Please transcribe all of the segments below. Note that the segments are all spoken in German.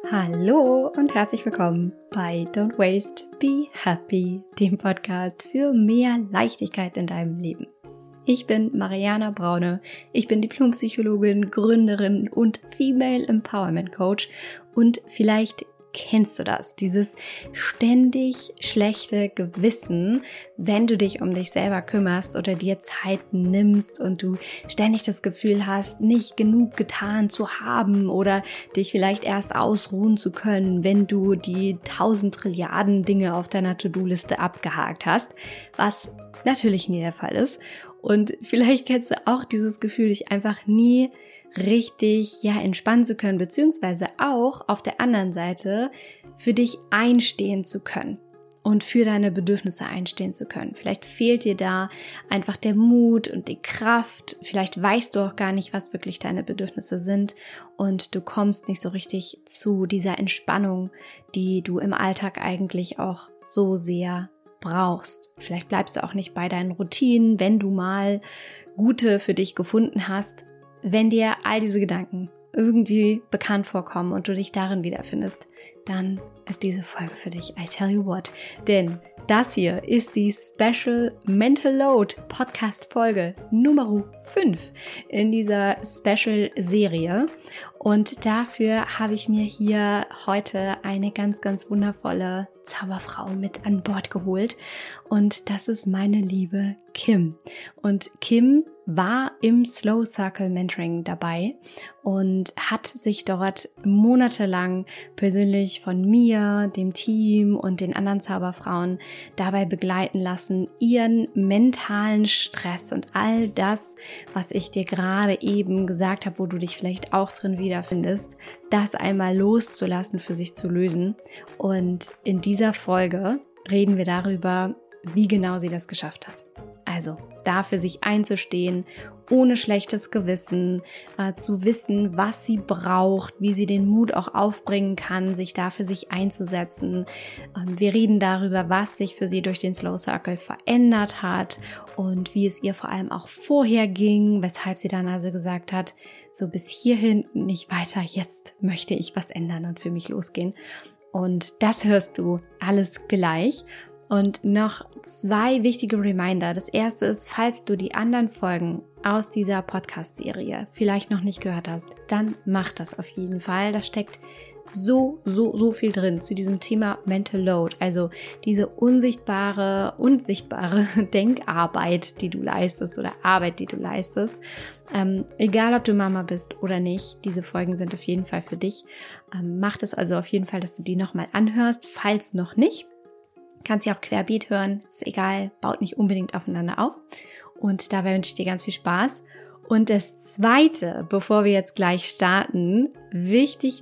Hallo und herzlich willkommen bei Don't Waste, Be Happy, dem Podcast für mehr Leichtigkeit in deinem Leben. Ich bin Mariana Braune, ich bin Diplompsychologin, Gründerin und Female Empowerment Coach und vielleicht kennst du das, dieses ständig schlechte Gewissen, wenn du dich um dich selber kümmerst oder dir Zeit nimmst und du ständig das Gefühl hast, nicht genug getan zu haben oder dich vielleicht erst ausruhen zu können, wenn du die 1000 Trilliarden Dinge auf deiner To-Do-Liste abgehakt hast, was natürlich nie der Fall ist. Und vielleicht kennst du auch dieses Gefühl, dich einfach nie richtig entspannen zu können, beziehungsweise auch auf der anderen Seite für dich einstehen zu können und für deine Bedürfnisse einstehen zu können. Vielleicht fehlt dir da einfach der Mut und die Kraft. Vielleicht weißt du auch gar nicht, was wirklich deine Bedürfnisse sind und du kommst nicht so richtig zu dieser Entspannung, die du im Alltag eigentlich auch so sehr brauchst. Vielleicht bleibst du auch nicht bei deinen Routinen, wenn du mal gute für dich gefunden hast. Wenn dir all diese Gedanken irgendwie bekannt vorkommen und du dich darin wiederfindest, dann ist diese Folge für dich. I tell you what. Denn das hier ist die Special Mental Load Podcast Folge Nummer 5 in dieser Special Serie. Und dafür habe ich mir hier heute eine ganz, ganz wundervolle Zauberfrau mit an Bord geholt. Und das ist meine liebe Kim. Und Kim war im Slow Circle Mentoring dabei und hat sich dort monatelang persönlich von mir, dem Team und den anderen Zauberfrauen dabei begleiten lassen, ihren mentalen Stress und all das, was ich dir gerade eben gesagt habe, wo du dich vielleicht auch drin wiederfindest, das einmal loszulassen, für sich zu lösen. Und in dieser Folge reden wir darüber, wie genau sie das geschafft hat. Also dafür sich einzustehen, ohne schlechtes Gewissen, zu wissen, was sie braucht, wie sie den Mut auch aufbringen kann, sich dafür sich einzusetzen. Wir reden darüber, was sich für sie durch den Slow Circle verändert hat und wie es ihr vor allem auch vorher ging, weshalb sie dann also gesagt hat, so bis hierhin nicht weiter, jetzt möchte ich was ändern und für mich losgehen. Und das hörst du alles gleich. Und noch 2 wichtige Reminder. Das erste ist, falls du die anderen Folgen aus dieser Podcast-Serie vielleicht noch nicht gehört hast, dann mach das auf jeden Fall. Da steckt so viel drin zu diesem Thema Mental Load. Also diese unsichtbare Denkarbeit, die du leistest oder Arbeit, die du leistest. Egal, ob du Mama bist oder nicht, diese Folgen sind auf jeden Fall für dich. Mach das also auf jeden Fall, dass du die nochmal anhörst, falls noch nicht. Kannst sie auch querbeet hören, ist egal, baut nicht unbedingt aufeinander auf. Und dabei wünsche ich dir ganz viel Spaß. Und das Zweite, bevor wir jetzt gleich starten, wichtig,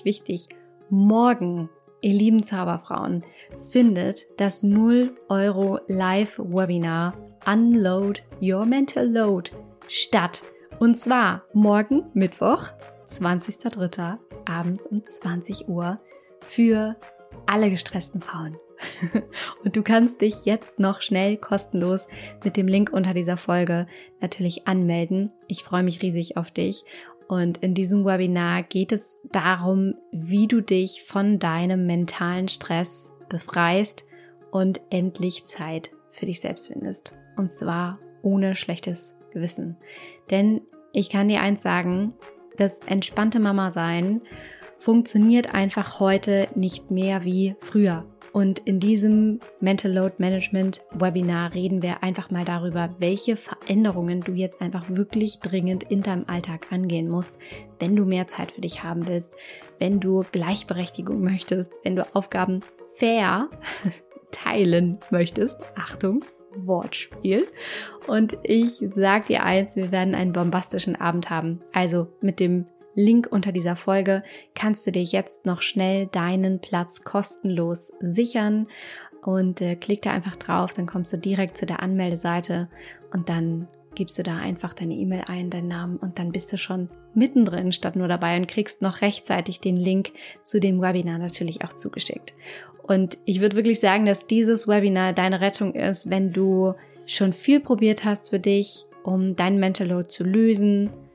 morgen, ihr lieben Zauberfrauen, findet das 0 € Live-Webinar Unload Your Mental Load statt. Und zwar morgen, Mittwoch, 20.03. abends um 20 Uhr für alle gestressten Frauen. Und du kannst dich jetzt noch schnell kostenlos mit dem Link unter dieser Folge natürlich anmelden. Ich freue mich riesig auf dich. Und in diesem Webinar geht es darum, wie du dich von deinem mentalen Stress befreist und endlich Zeit für dich selbst findest. Und zwar ohne schlechtes Gewissen. Denn ich kann dir eins sagen, das entspannte Mama-Sein funktioniert einfach heute nicht mehr wie früher. Und in diesem Mental Load Management Webinar reden wir einfach mal darüber, welche Veränderungen du jetzt einfach wirklich dringend in deinem Alltag angehen musst, wenn du mehr Zeit für dich haben willst, wenn du Gleichberechtigung möchtest, wenn du Aufgaben fair teilen möchtest. Achtung, Wortspiel. Und ich sag dir eins, wir werden einen bombastischen Abend haben. Also mit dem Link unter dieser Folge kannst du dir jetzt noch schnell deinen Platz kostenlos sichern und klick da einfach drauf, dann kommst du direkt zu der Anmeldeseite und dann gibst du da einfach deine E-Mail ein, deinen Namen und dann bist du schon mittendrin statt nur dabei und kriegst noch rechtzeitig den Link zu dem Webinar natürlich auch zugeschickt. Und ich würde wirklich sagen, dass dieses Webinar deine Rettung ist, wenn du schon viel probiert hast für dich, um deinen Mental Load zu lösen,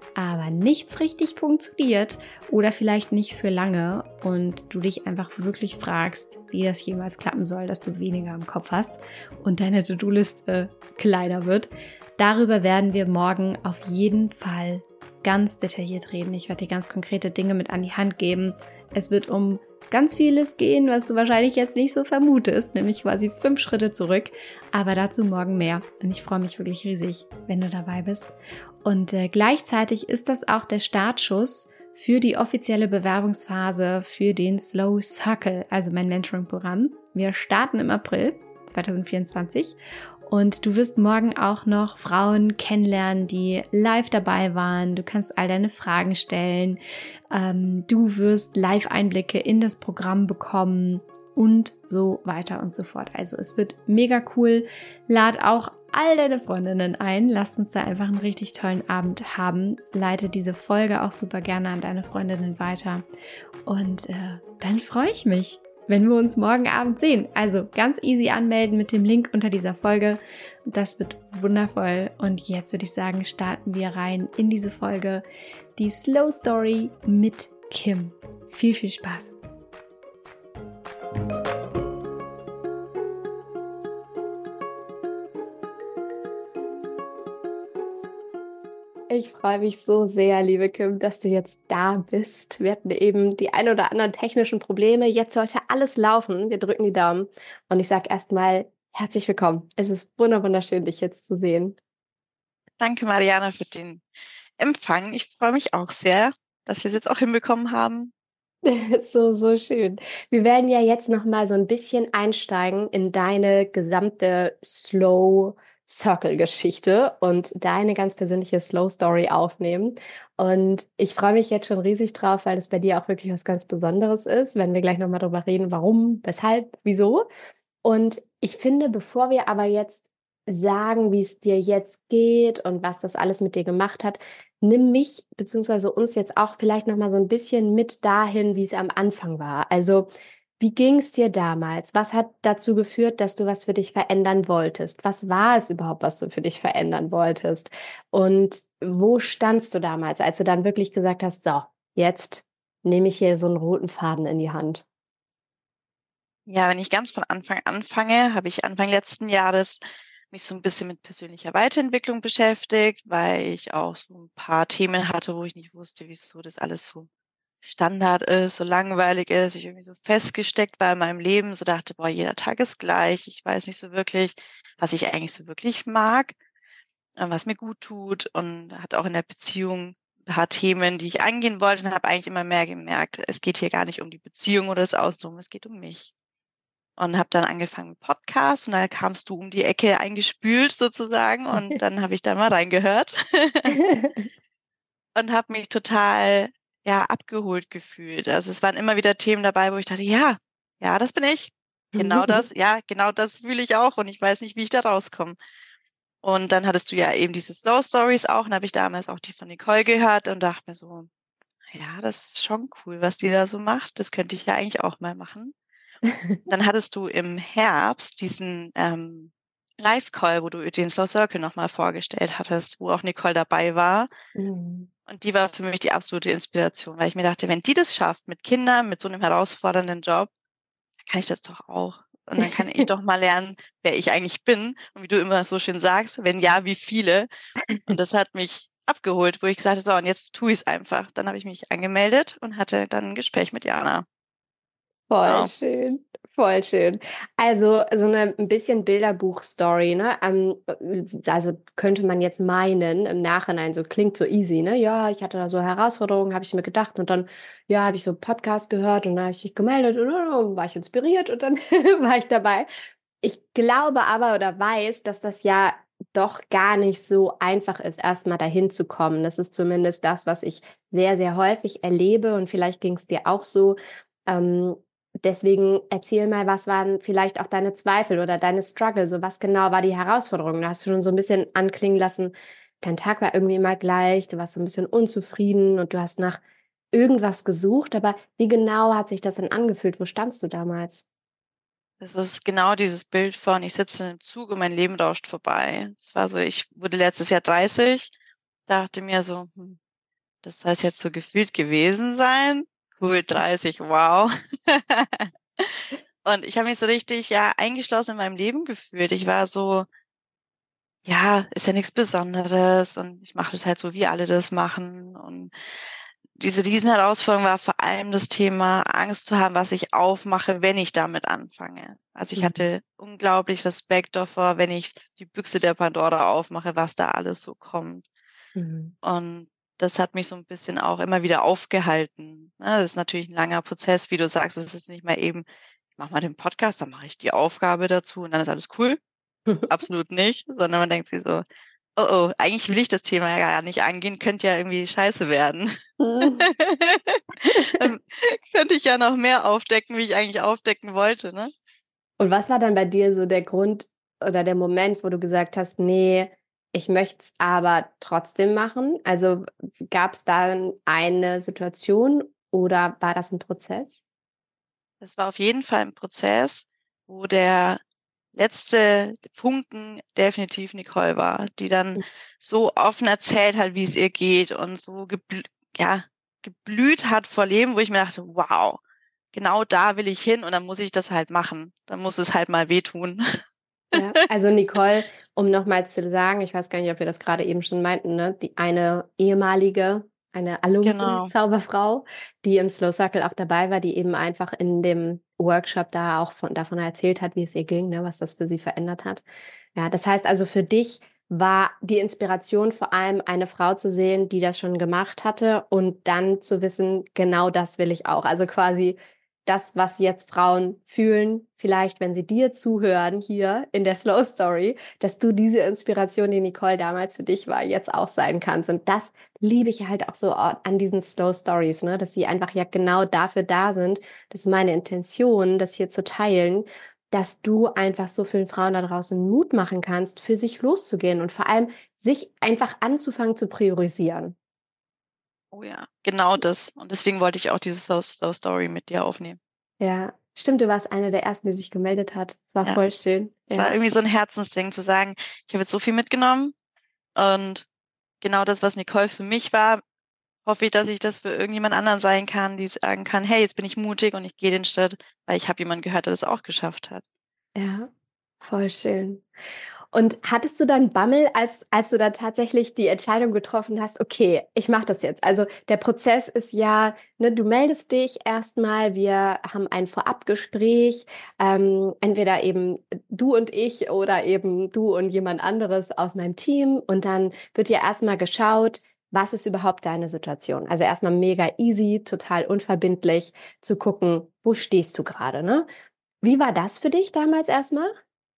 aber nichts richtig funktioniert oder vielleicht nicht für lange und du dich einfach wirklich fragst, wie das jemals klappen soll, dass du weniger im Kopf hast und deine To-Do-Liste kleiner wird. Darüber werden wir morgen auf jeden Fall ganz detailliert reden. Ich werde dir ganz konkrete Dinge mit an die Hand geben. Es wird um ganz vieles gehen, was du wahrscheinlich jetzt nicht so vermutest, nämlich quasi 5 Schritte zurück, aber dazu morgen mehr. Und ich freue mich wirklich riesig, wenn du dabei bist. Und gleichzeitig ist das auch der Startschuss für die offizielle Bewerbungsphase für den Slow Circle, also mein Mentoring-Programm. Wir starten im April 2024 und du wirst morgen auch noch Frauen kennenlernen, die live dabei waren. Du kannst all deine Fragen stellen. Du wirst Live-Einblicke in das Programm bekommen und so weiter und so fort. Also es wird mega cool. Lad auch all deine Freundinnen ein. Lasst uns da einfach einen richtig tollen Abend haben. Leite diese Folge auch super gerne an deine Freundinnen weiter. Und dann freue ich mich, wenn wir uns morgen Abend sehen. Also ganz easy anmelden mit dem Link unter dieser Folge. Das wird wundervoll. Und jetzt würde ich sagen, starten wir rein in diese Folge. Die Slow Story mit Kim. Viel, viel Spaß. Ich freue mich so sehr, liebe Kim, dass du jetzt da bist. Wir hatten eben die ein oder anderen technischen Probleme. Jetzt sollte alles laufen. Wir drücken die Daumen. Und ich sage erstmal herzlich willkommen. Es ist wunderschön, dich jetzt zu sehen. Danke, Mariana, für den Empfang. Ich freue mich auch sehr, dass wir es jetzt auch hinbekommen haben. So schön. Wir werden ja jetzt noch mal so ein bisschen einsteigen in deine gesamte Slow Circle Geschichte und deine ganz persönliche Slow Story aufnehmen. Und ich freue mich jetzt schon riesig drauf, weil es bei dir auch wirklich was ganz Besonderes ist, wenn wir gleich noch mal drüber reden, warum, weshalb, wieso. Und ich finde, bevor wir aber jetzt sagen, wie es dir jetzt geht und was das alles mit dir gemacht hat, nimm mich beziehungsweise uns jetzt auch vielleicht noch mal so ein bisschen mit dahin, wie es am Anfang war. Also, wie ging es dir damals? Was hat dazu geführt, dass du was für dich verändern wolltest? Was war es überhaupt, was du für dich verändern wolltest? Und wo standst du damals, als du dann wirklich gesagt hast: „So, jetzt nehme ich hier so einen roten Faden in die Hand?“ Ja, wenn ich ganz von Anfang anfange, habe ich Anfang letzten Jahres mich so ein bisschen mit persönlicher Weiterentwicklung beschäftigt, weil ich auch so ein paar Themen hatte, wo ich nicht wusste, wieso das alles so Standard ist, so langweilig ist, ich irgendwie so festgesteckt war in meinem Leben, so dachte: „Boah, jeder Tag ist gleich.“ Ich weiß nicht so wirklich, was ich eigentlich so wirklich mag, was mir gut tut, und hatte auch in der Beziehung ein paar Themen, die ich angehen wollte, und habe eigentlich immer mehr gemerkt, es geht hier gar nicht um die Beziehung oder das Außenrum, es geht um mich. Und habe dann angefangen mit Podcasts, und da kamst du um die Ecke eingespült sozusagen, und dann habe ich da mal reingehört und habe mich total, ja, abgeholt gefühlt. Also, es waren immer wieder Themen dabei, wo ich dachte: „Ja, ja, das bin ich. Genau das, ja, genau das fühle ich auch, und ich weiß nicht, wie ich da rauskomme.“ Und dann hattest du ja eben diese Slow Stories auch, und habe ich damals auch die von Nicole gehört und dachte mir so: „Ja, das ist schon cool, was die da so macht. Das könnte ich ja eigentlich auch mal machen.“ Dann hattest du im Herbst diesen, Live-Call, wo du den Slow Circle noch mal vorgestellt hattest, wo auch Nicole dabei war. Mhm. Und die war für mich die absolute Inspiration, weil ich mir dachte: „Wenn die das schafft mit Kindern, mit so 'nem herausfordernden Job, dann kann ich das doch auch. Und dann kann ich doch mal lernen, wer ich eigentlich bin.“ Und wie du immer so schön sagst: „Wenn ja, wie viele?“ Und das hat mich abgeholt, wo ich gesagt habe: „So, und jetzt tue ich's einfach.“ Dann habe ich mich angemeldet und hatte dann 'n Gespräch mit Jana. Voll Genau. schön, voll schön. Also, so 'ne 'n bisschen Bilderbuch-Story, ne? Also, könnte man jetzt meinen im Nachhinein, so klingt so easy, ne? Ja, ich hatte da so Herausforderungen, habe ich mir gedacht und dann, ja, habe ich so 'n Podcast gehört und dann habe ich mich gemeldet und war ich inspiriert und dann war ich dabei. Ich glaube aber oder weiß, dass das ja doch gar nicht so einfach ist, erst mal dahin zu kommen. Das ist zumindest das, was ich sehr, sehr häufig erlebe und vielleicht ging's dir auch so. Ähm, Deswegen erzähl mal, was waren vielleicht auch deine Zweifel oder deine Struggle? So, was genau war die Herausforderung? Da hast du schon so ein bisschen anklingen lassen, dein Tag war irgendwie immer gleich, du warst so ein bisschen unzufrieden und du hast nach irgendwas gesucht, aber wie genau hat sich das denn angefühlt? Wo standst du damals? Das ist genau dieses Bild von: Ich sitze in 'nem Zug und mein Leben rauscht vorbei. Es war so, ich wurde letztes Jahr 30, dachte mir so: das soll es jetzt so gefühlt gewesen sein. Cool, 30, wow. Und ich habe mich so richtig, ja, eingeschlossen in meinem Leben gefühlt. Ich war so, ja, ist ja nichts Besonderes und ich mache das halt so, wie alle das machen. Und diese Riesenherausforderung war vor allem das Thema, Angst zu haben, was ich aufmache, wenn ich damit anfange. Also ich Mhm. hatte unglaublich Respekt davor, wenn ich die Büchse der Pandora aufmache, was da alles so kommt. Mhm. Und das hat mich so ein bisschen auch immer wieder aufgehalten, ne? Das ist natürlich ein langer Prozess, wie du sagst, es ist nicht mal eben: „Ich mache mal den Podcast, dann mache ich die Aufgabe dazu und dann ist alles cool.“ Absolut nicht, sondern man denkt sich so: „Oh, oh, eigentlich will ich das Thema ja gar nicht angehen, könnte ja irgendwie scheiße werden.“ Dann könnte ich ja noch mehr aufdecken, wie ich eigentlich aufdecken wollte, ne? Und was war dann bei dir so der Grund oder der Moment, wo du gesagt hast: „Nee, ich möchte es aber trotzdem machen?“ Also, gab es dann eine Situation oder war das 'n Prozess? Das war auf jeden Fall 'n Prozess, wo der letzte Funken definitiv Nicole war, die dann Hm, so offen erzählt hat, wie's ihr geht und so ja, geblüht hat vor Leben, wo ich mir dachte: „Wow, genau da will ich hin und dann muss ich das halt machen. Dann muss es halt mal wehtun.“ ja. Also, Nicole, um noch mal zu sagen, ich weiß gar nicht, ob wir das grade eben schon meinten, ne, die eine Genau, Alumni-Zauberfrau, die im Slow Circle auch dabei war, die eben einfach in dem Workshop da auch davon erzählt hat, wie es ihr ging, ne, was das für sie verändert hat. Ja, das heißt also, für dich war die Inspiration vor allem, eine Frau zu sehen, die das schon gemacht hatte und dann zu wissen: „Genau das will ich auch.“ Also, quasi das, was jetzt Frauen fühlen, vielleicht, wenn sie dir zuhören hier in der Slow Story, dass du diese Inspiration, die Nicole damals für dich war, jetzt auch sein kannst. Und das liebe ich halt auch so an diesen Slow Stories, ne? Dass sie einfach ja genau dafür da sind. Das ist meine Intention, das hier zu teilen, dass du einfach so vielen Frauen da draußen Mut machen kannst, für sich loszugehen und vor allem sich einfach anzufangen zu priorisieren. oh ja, genau das. Und deswegen wollte ich auch diese Slow Story mit dir aufnehmen. Ja, stimmt, du warst eine der ersten, die sich gemeldet hat. Es war Ja, voll schön. es war Ja. irgendwie so 'n Herzensding zu sagen: „Ich habe jetzt so viel mitgenommen und genau das, was Nicole für mich war, hoffe ich, dass ich das für irgendjemand anderen sein kann, die sagen kann: ‚Hey, jetzt bin ich mutig und ich gehe den Schritt, weil ich habe jemanden gehört, der das auch geschafft hat.‘“ Ja, voll schön. Und hattest du dann Bammel, als du dann tatsächlich die Entscheidung getroffen hast: „Okay, ich mache das jetzt?“ Also, der Prozess ist ja, ne, du meldest dich erstmal, wir haben ein Vorabgespräch, entweder eben du und ich oder eben du und jemand anderes aus meinem Team und dann wird ja erstmal geschaut, was ist überhaupt deine Situation? Also, erstmal mega easy, total unverbindlich zu gucken, wo stehst du gerade, ne? Wie war das für dich damals erstmal?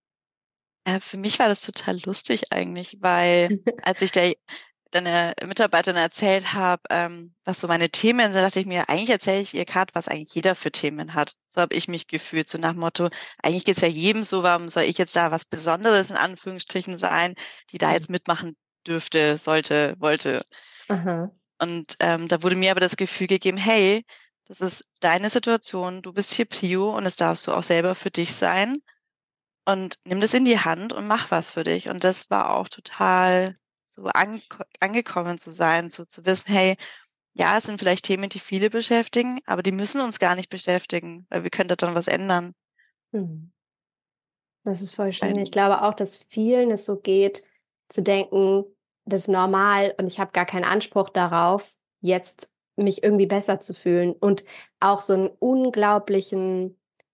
Für mich war das total lustig eigentlich, weil als ich der deiner Mitarbeiterin erzählt habe, was so meine Themen sind, dachte ich mir: „Eigentlich erzähle ich ihr grad, was eigentlich jeder für Themen hat.“ So habe ich mich gefühlt, so nach Motto: „Eigentlich geht's ja jedem so, warum soll ich jetzt da was Besonderes in Anführungsstrichen sein, die da Mhm. jetzt mitmachen dürfte, sollte, wollte?“ Aha. Und, da wurde mir aber das Gefühl gegeben: „Hey, das ist deine Situation, du bist hier Prio und das darfst du auch selber für dich sein und nimm das in die Hand und mach was für dich.“ Und das war auch total so angekommen zu sein, so zu wissen: „Hey, ja, es sind vielleicht Themen, die viele beschäftigen, aber die müssen uns gar nicht beschäftigen, weil wir können da dann was ändern.“ Mhm. Das ist voll schön. Ich Ein glaube auch, dass vielen es so geht, zu denken, das ist normal und ich habe gar keinen Anspruch darauf, jetzt mich irgendwie besser zu fühlen und auch so 'n unglaublichen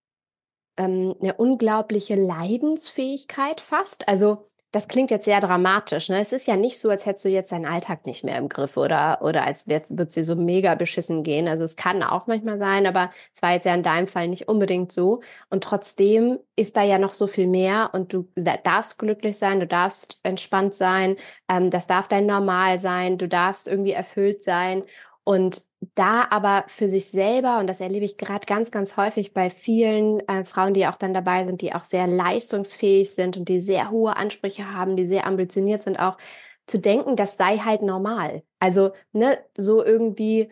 'ne unglaubliche Leidensfähigkeit fast. Also, das klingt jetzt sehr dramatisch, ne? Es ist ja nicht so, als hättest du jetzt deinen Alltag nicht mehr im Griff oder als würd's dir so mega beschissen gehen. Also, es kann auch manchmal sein, aber es war jetzt ja in deinem Fall nicht unbedingt so. Und trotzdem ist da ja noch so viel mehr und du darfst glücklich sein, du darfst entspannt sein, das darf dein Normal sein, du darfst irgendwie erfüllt sein. Und da aber für sich selber, und das erlebe ich gerade ganz, ganz häufig bei vielen, Frauen, die auch dann dabei sind, die auch sehr leistungsfähig sind und die sehr hohe Ansprüche haben, die sehr ambitioniert sind auch, zu denken, das sei halt normal. Also, ne, so irgendwie,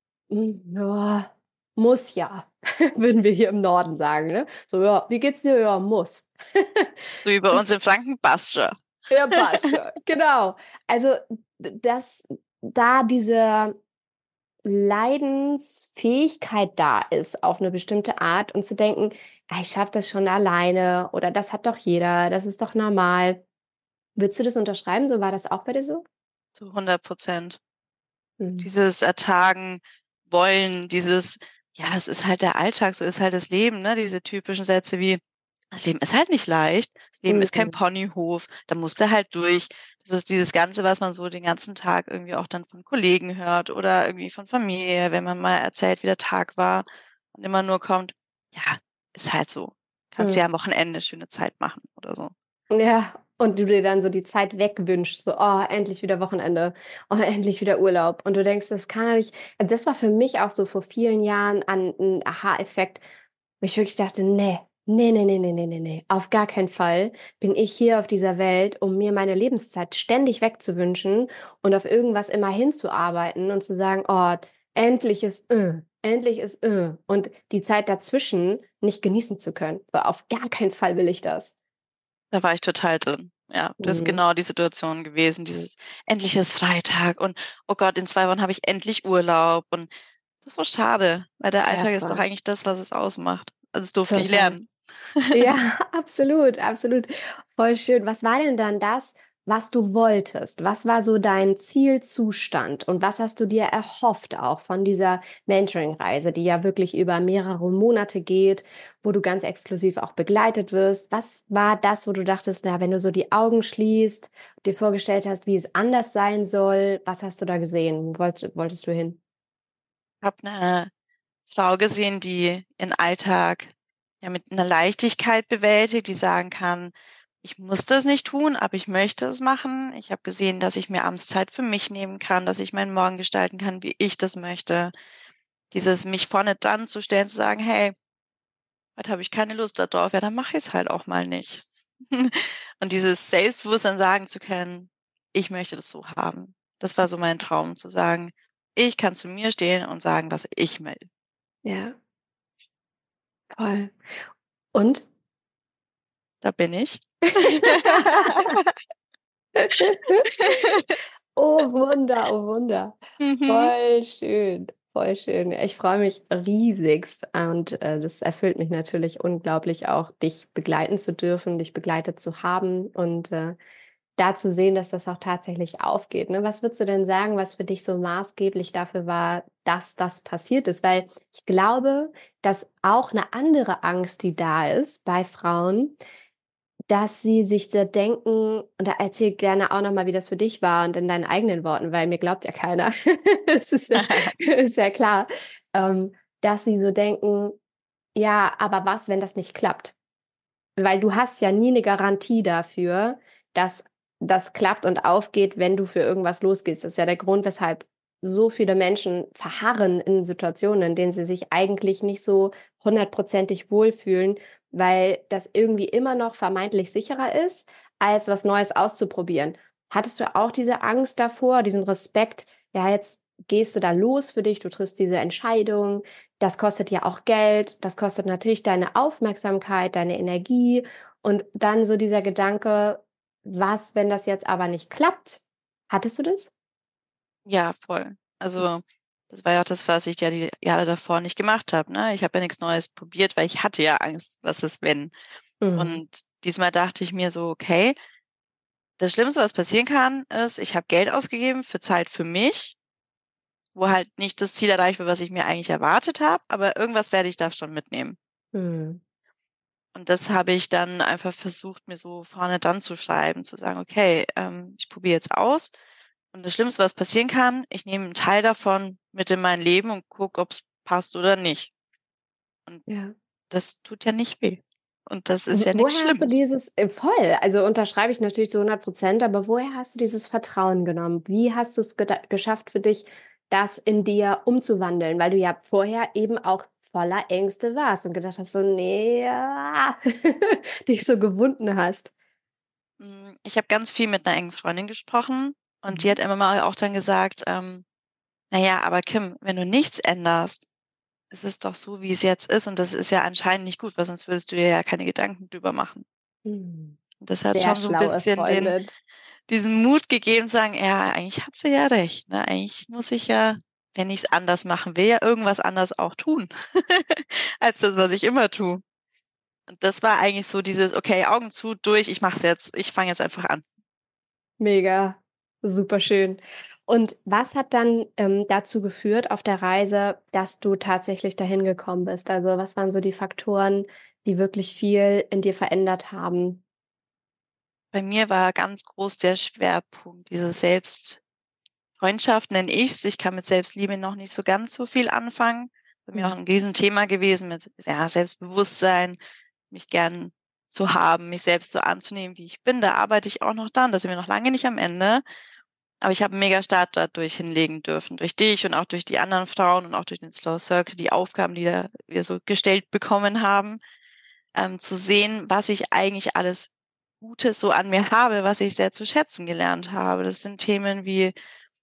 ja, muss ja, würden wir hier im Norden sagen, ne? So: „Ja, wie geht's dir?“ „Ja, muss.“ so wie bei uns in Franken passt schon. Ja, passt schon. Genau. Also, das da diese Leidensfähigkeit da ist auf eine bestimmte Art und zu denken: „Ah, ich schaffe das schon alleine“ oder „das hat doch jeder, das ist doch normal.“ Würdest du das unterschreiben? So war das auch bei dir so? Zu 100%. Mhm. Dieses Ertragen wollen, dieses ja, es ist halt der Alltag, so ist halt das Leben, ne? Diese typischen Sätze wie: „Das Leben ist halt nicht leicht. Das Leben ist kein Mhm. Ponyhof, da musst du halt durch.“ Das ist dieses Ganze, was man so den ganzen Tag irgendwie auch dann von Kollegen hört oder irgendwie von Familie, wenn man mal erzählt, wie der Tag war und immer nur kommt: „Ja, ist halt so. Kannst Mhm. ja am Wochenende schöne Zeit machen“ oder so. Ja, und du dir dann so die Zeit wegwünschst, so: „Oh, endlich wieder Wochenende. Oh, endlich wieder Urlaub.“ Und du denkst, das kann doch nicht das war für mich auch so vor vielen Jahren an 'n Aha-Effekt, wo ich wirklich dachte: „Ne, ne, ne, ne, ne, ne, ne, ne, auf gar keinen Fall bin ich hier auf dieser Welt, um mir meine Lebenszeit ständig wegzuwünschen und auf irgendwas immer hinzuarbeiten und zu sagen: ‚Oh, endlich ist und die Zeit dazwischen nicht genießen zu können.“ So, auf gar keinen Fall will ich das. Da war ich total drin. Ja, das ist Mhm. genau die Situation gewesen, dieses: „Endlich ist Freitag und oh Gott, in 2 Wochen habe ich endlich Urlaub.“ Und das ist so schade, weil der Ja, Alltag ist doch voll. eigentlich das, was es ausmacht. Also, das durfte ich Total. lernen. Ja, absolut, absolut. Voll schön. Was war denn dann das, was du wolltest? Was war so dein Zielzustand und was hast du dir erhofft auch von dieser Mentoring-Reise, die ja wirklich über mehrere Monate geht, wo du ganz exklusiv auch begleitet wirst? Was war das, wo du dachtest, na, wenn du so die Augen schließt, dir vorgestellt hast, wie es anders sein soll, was hast du da gesehen? Wo wolltest du hin? Habe 'ne Frau gesehen, die ihren Alltag, ja, mit 'ner Leichtigkeit bewältigt, die sagen kann: „Ich muss das nicht tun, aber ich möchte es machen.“ Ich habe gesehen, dass ich mir abends Zeit für mich nehmen kann, dass ich meinen Morgen gestalten kann, wie ich das möchte. Dieses mich vorne dran zu stellen, zu sagen: „Hey, heute habe ich keine Lust da drauf, ja, dann mache ich's halt auch mal nicht.“ Und dieses Selbstbewusstsein sagen zu können: „Ich möchte das so haben.“ Das war so mein Traum, zu sagen: „Ich kann zu mir stehen und sagen, was ich will.“ Ja, voll. Und? Da bin ich. Oh Wunder, oh Wunder. Mhm. Voll schön, voll schön. Ich freue mich riesigst und, das erfüllt mich natürlich unglaublich auch, dich begleiten zu dürfen, dich begleitet zu haben und, da zu sehen, dass das auch tatsächlich aufgeht, ne? Was würdest du denn sagen, was für dich so maßgeblich dafür war, dass das passiert ist? Weil ich glaube, dass auch eine andere Angst, die da ist bei Frauen, dass sie sich so denken und da erzähl gerne auch noch mal, wie das für dich war und in deinen eigenen Worten, weil mir glaubt ja keiner. Das ist ja ist ja klar, dass sie so denken: „Ja, aber was, wenn das nicht klappt?“ Weil du hast ja nie 'ne Garantie dafür, dass das klappt und aufgeht, wenn du für irgendwas losgehst. Das ist ja der Grund, weshalb so viele Menschen verharren in Situationen, in denen sie sich eigentlich nicht so hundertprozentig wohlfühlen, weil das irgendwie immer noch vermeintlich sicherer ist, als was Neues auszuprobieren. Hattest du auch diese Angst davor, diesen Respekt: „Ja, jetzt gehst du da los für dich, du triffst diese Entscheidung, das kostet ja auch Geld, das kostet natürlich deine Aufmerksamkeit, deine Energie und dann so dieser Gedanke: „Was, wenn das jetzt aber nicht klappt?“ Hattest du das? Ja, voll. Also, das war ja auch das, was ich ja die Jahre davor nicht gemacht habe, ne? Ich habe ja nix Neues probiert, weil ich hatte ja Angst, was ist, wenn? Mhm. Und diesmal dachte ich mir so: „Okay, das Schlimmste, was passieren kann, ist, ich habe Geld ausgegeben für Zeit für mich, wo halt nicht das Ziel erreicht wird, was ich mir eigentlich erwartet habe, aber irgendwas werde ich da schon mitnehmen.“ Mhm. Und das habe ich dann einfach versucht, mir so vorne dran zu schreiben, zu sagen: „Okay, ich probiere jetzt aus und das Schlimmste, was passieren kann, ich nehme 'n Teil davon mit in mein Leben und gucke, ob's passt oder nicht.“ Und Ja. das tut ja nicht weh. Und das ist W ja nix woher hast du Schlimmes. dieses voll, also unterschreibe ich natürlich zu 100%, aber woher hast du dieses Vertrauen genommen? Wie hast du's geschafft für dich, das in dir umzuwandeln? Weil du ja vorher eben auch voller Ängste warst und gedacht hast so: „Ne, dich so gewunden hast. Ich habe ganz viel mit 'ner engen Freundin gesprochen und die Mhm. hat immer mal auch dann gesagt, „Na ja, aber Kim, wenn du nichts änderst, es ist doch so, wie es jetzt ist und das ist ja anscheinend nicht gut, weil sonst würdest du dir ja keine Gedanken drüber machen.“ Mhm. Und das hat Sehr schon so 'n schlaue bisschen den Freundin. diesen Mut gegeben zu sagen, ja, eigentlich hat sie ja recht. Ne? Eigentlich muss ich ja, wenn ich es anders machen will, ja irgendwas anders auch tun, als das, was ich immer tue. Und das war eigentlich so dieses, okay, Augen zu, durch, ich mache es jetzt, ich fange jetzt einfach an. Mega, super schön. Und was hat dann dazu geführt auf der Reise, dass du tatsächlich dahin gekommen bist? Also was waren so die Faktoren, die wirklich viel in dir verändert haben? Bei mir war ganz groß der Schwerpunkt, diese Selbstfreundschaft nenne ich's. Ich kann mit Selbstliebe noch nicht so ganz so viel anfangen. Bei mir auch Mhm. ein Riesenthema gewesen mit ja, Selbstbewusstsein, mich gern zu haben, mich selbst so anzunehmen, wie ich bin. Da arbeite ich auch noch dran, da sind wir noch lange nicht am Ende. Aber ich habe 'n mega Start dadurch hinlegen dürfen, durch dich und auch durch die anderen Frauen und auch durch den Slow Circle, die Aufgaben, die da wir so gestellt bekommen haben, zu sehen, was ich eigentlich alles Gutes so an mir habe, was ich sehr zu schätzen gelernt habe. Das sind Themen wie,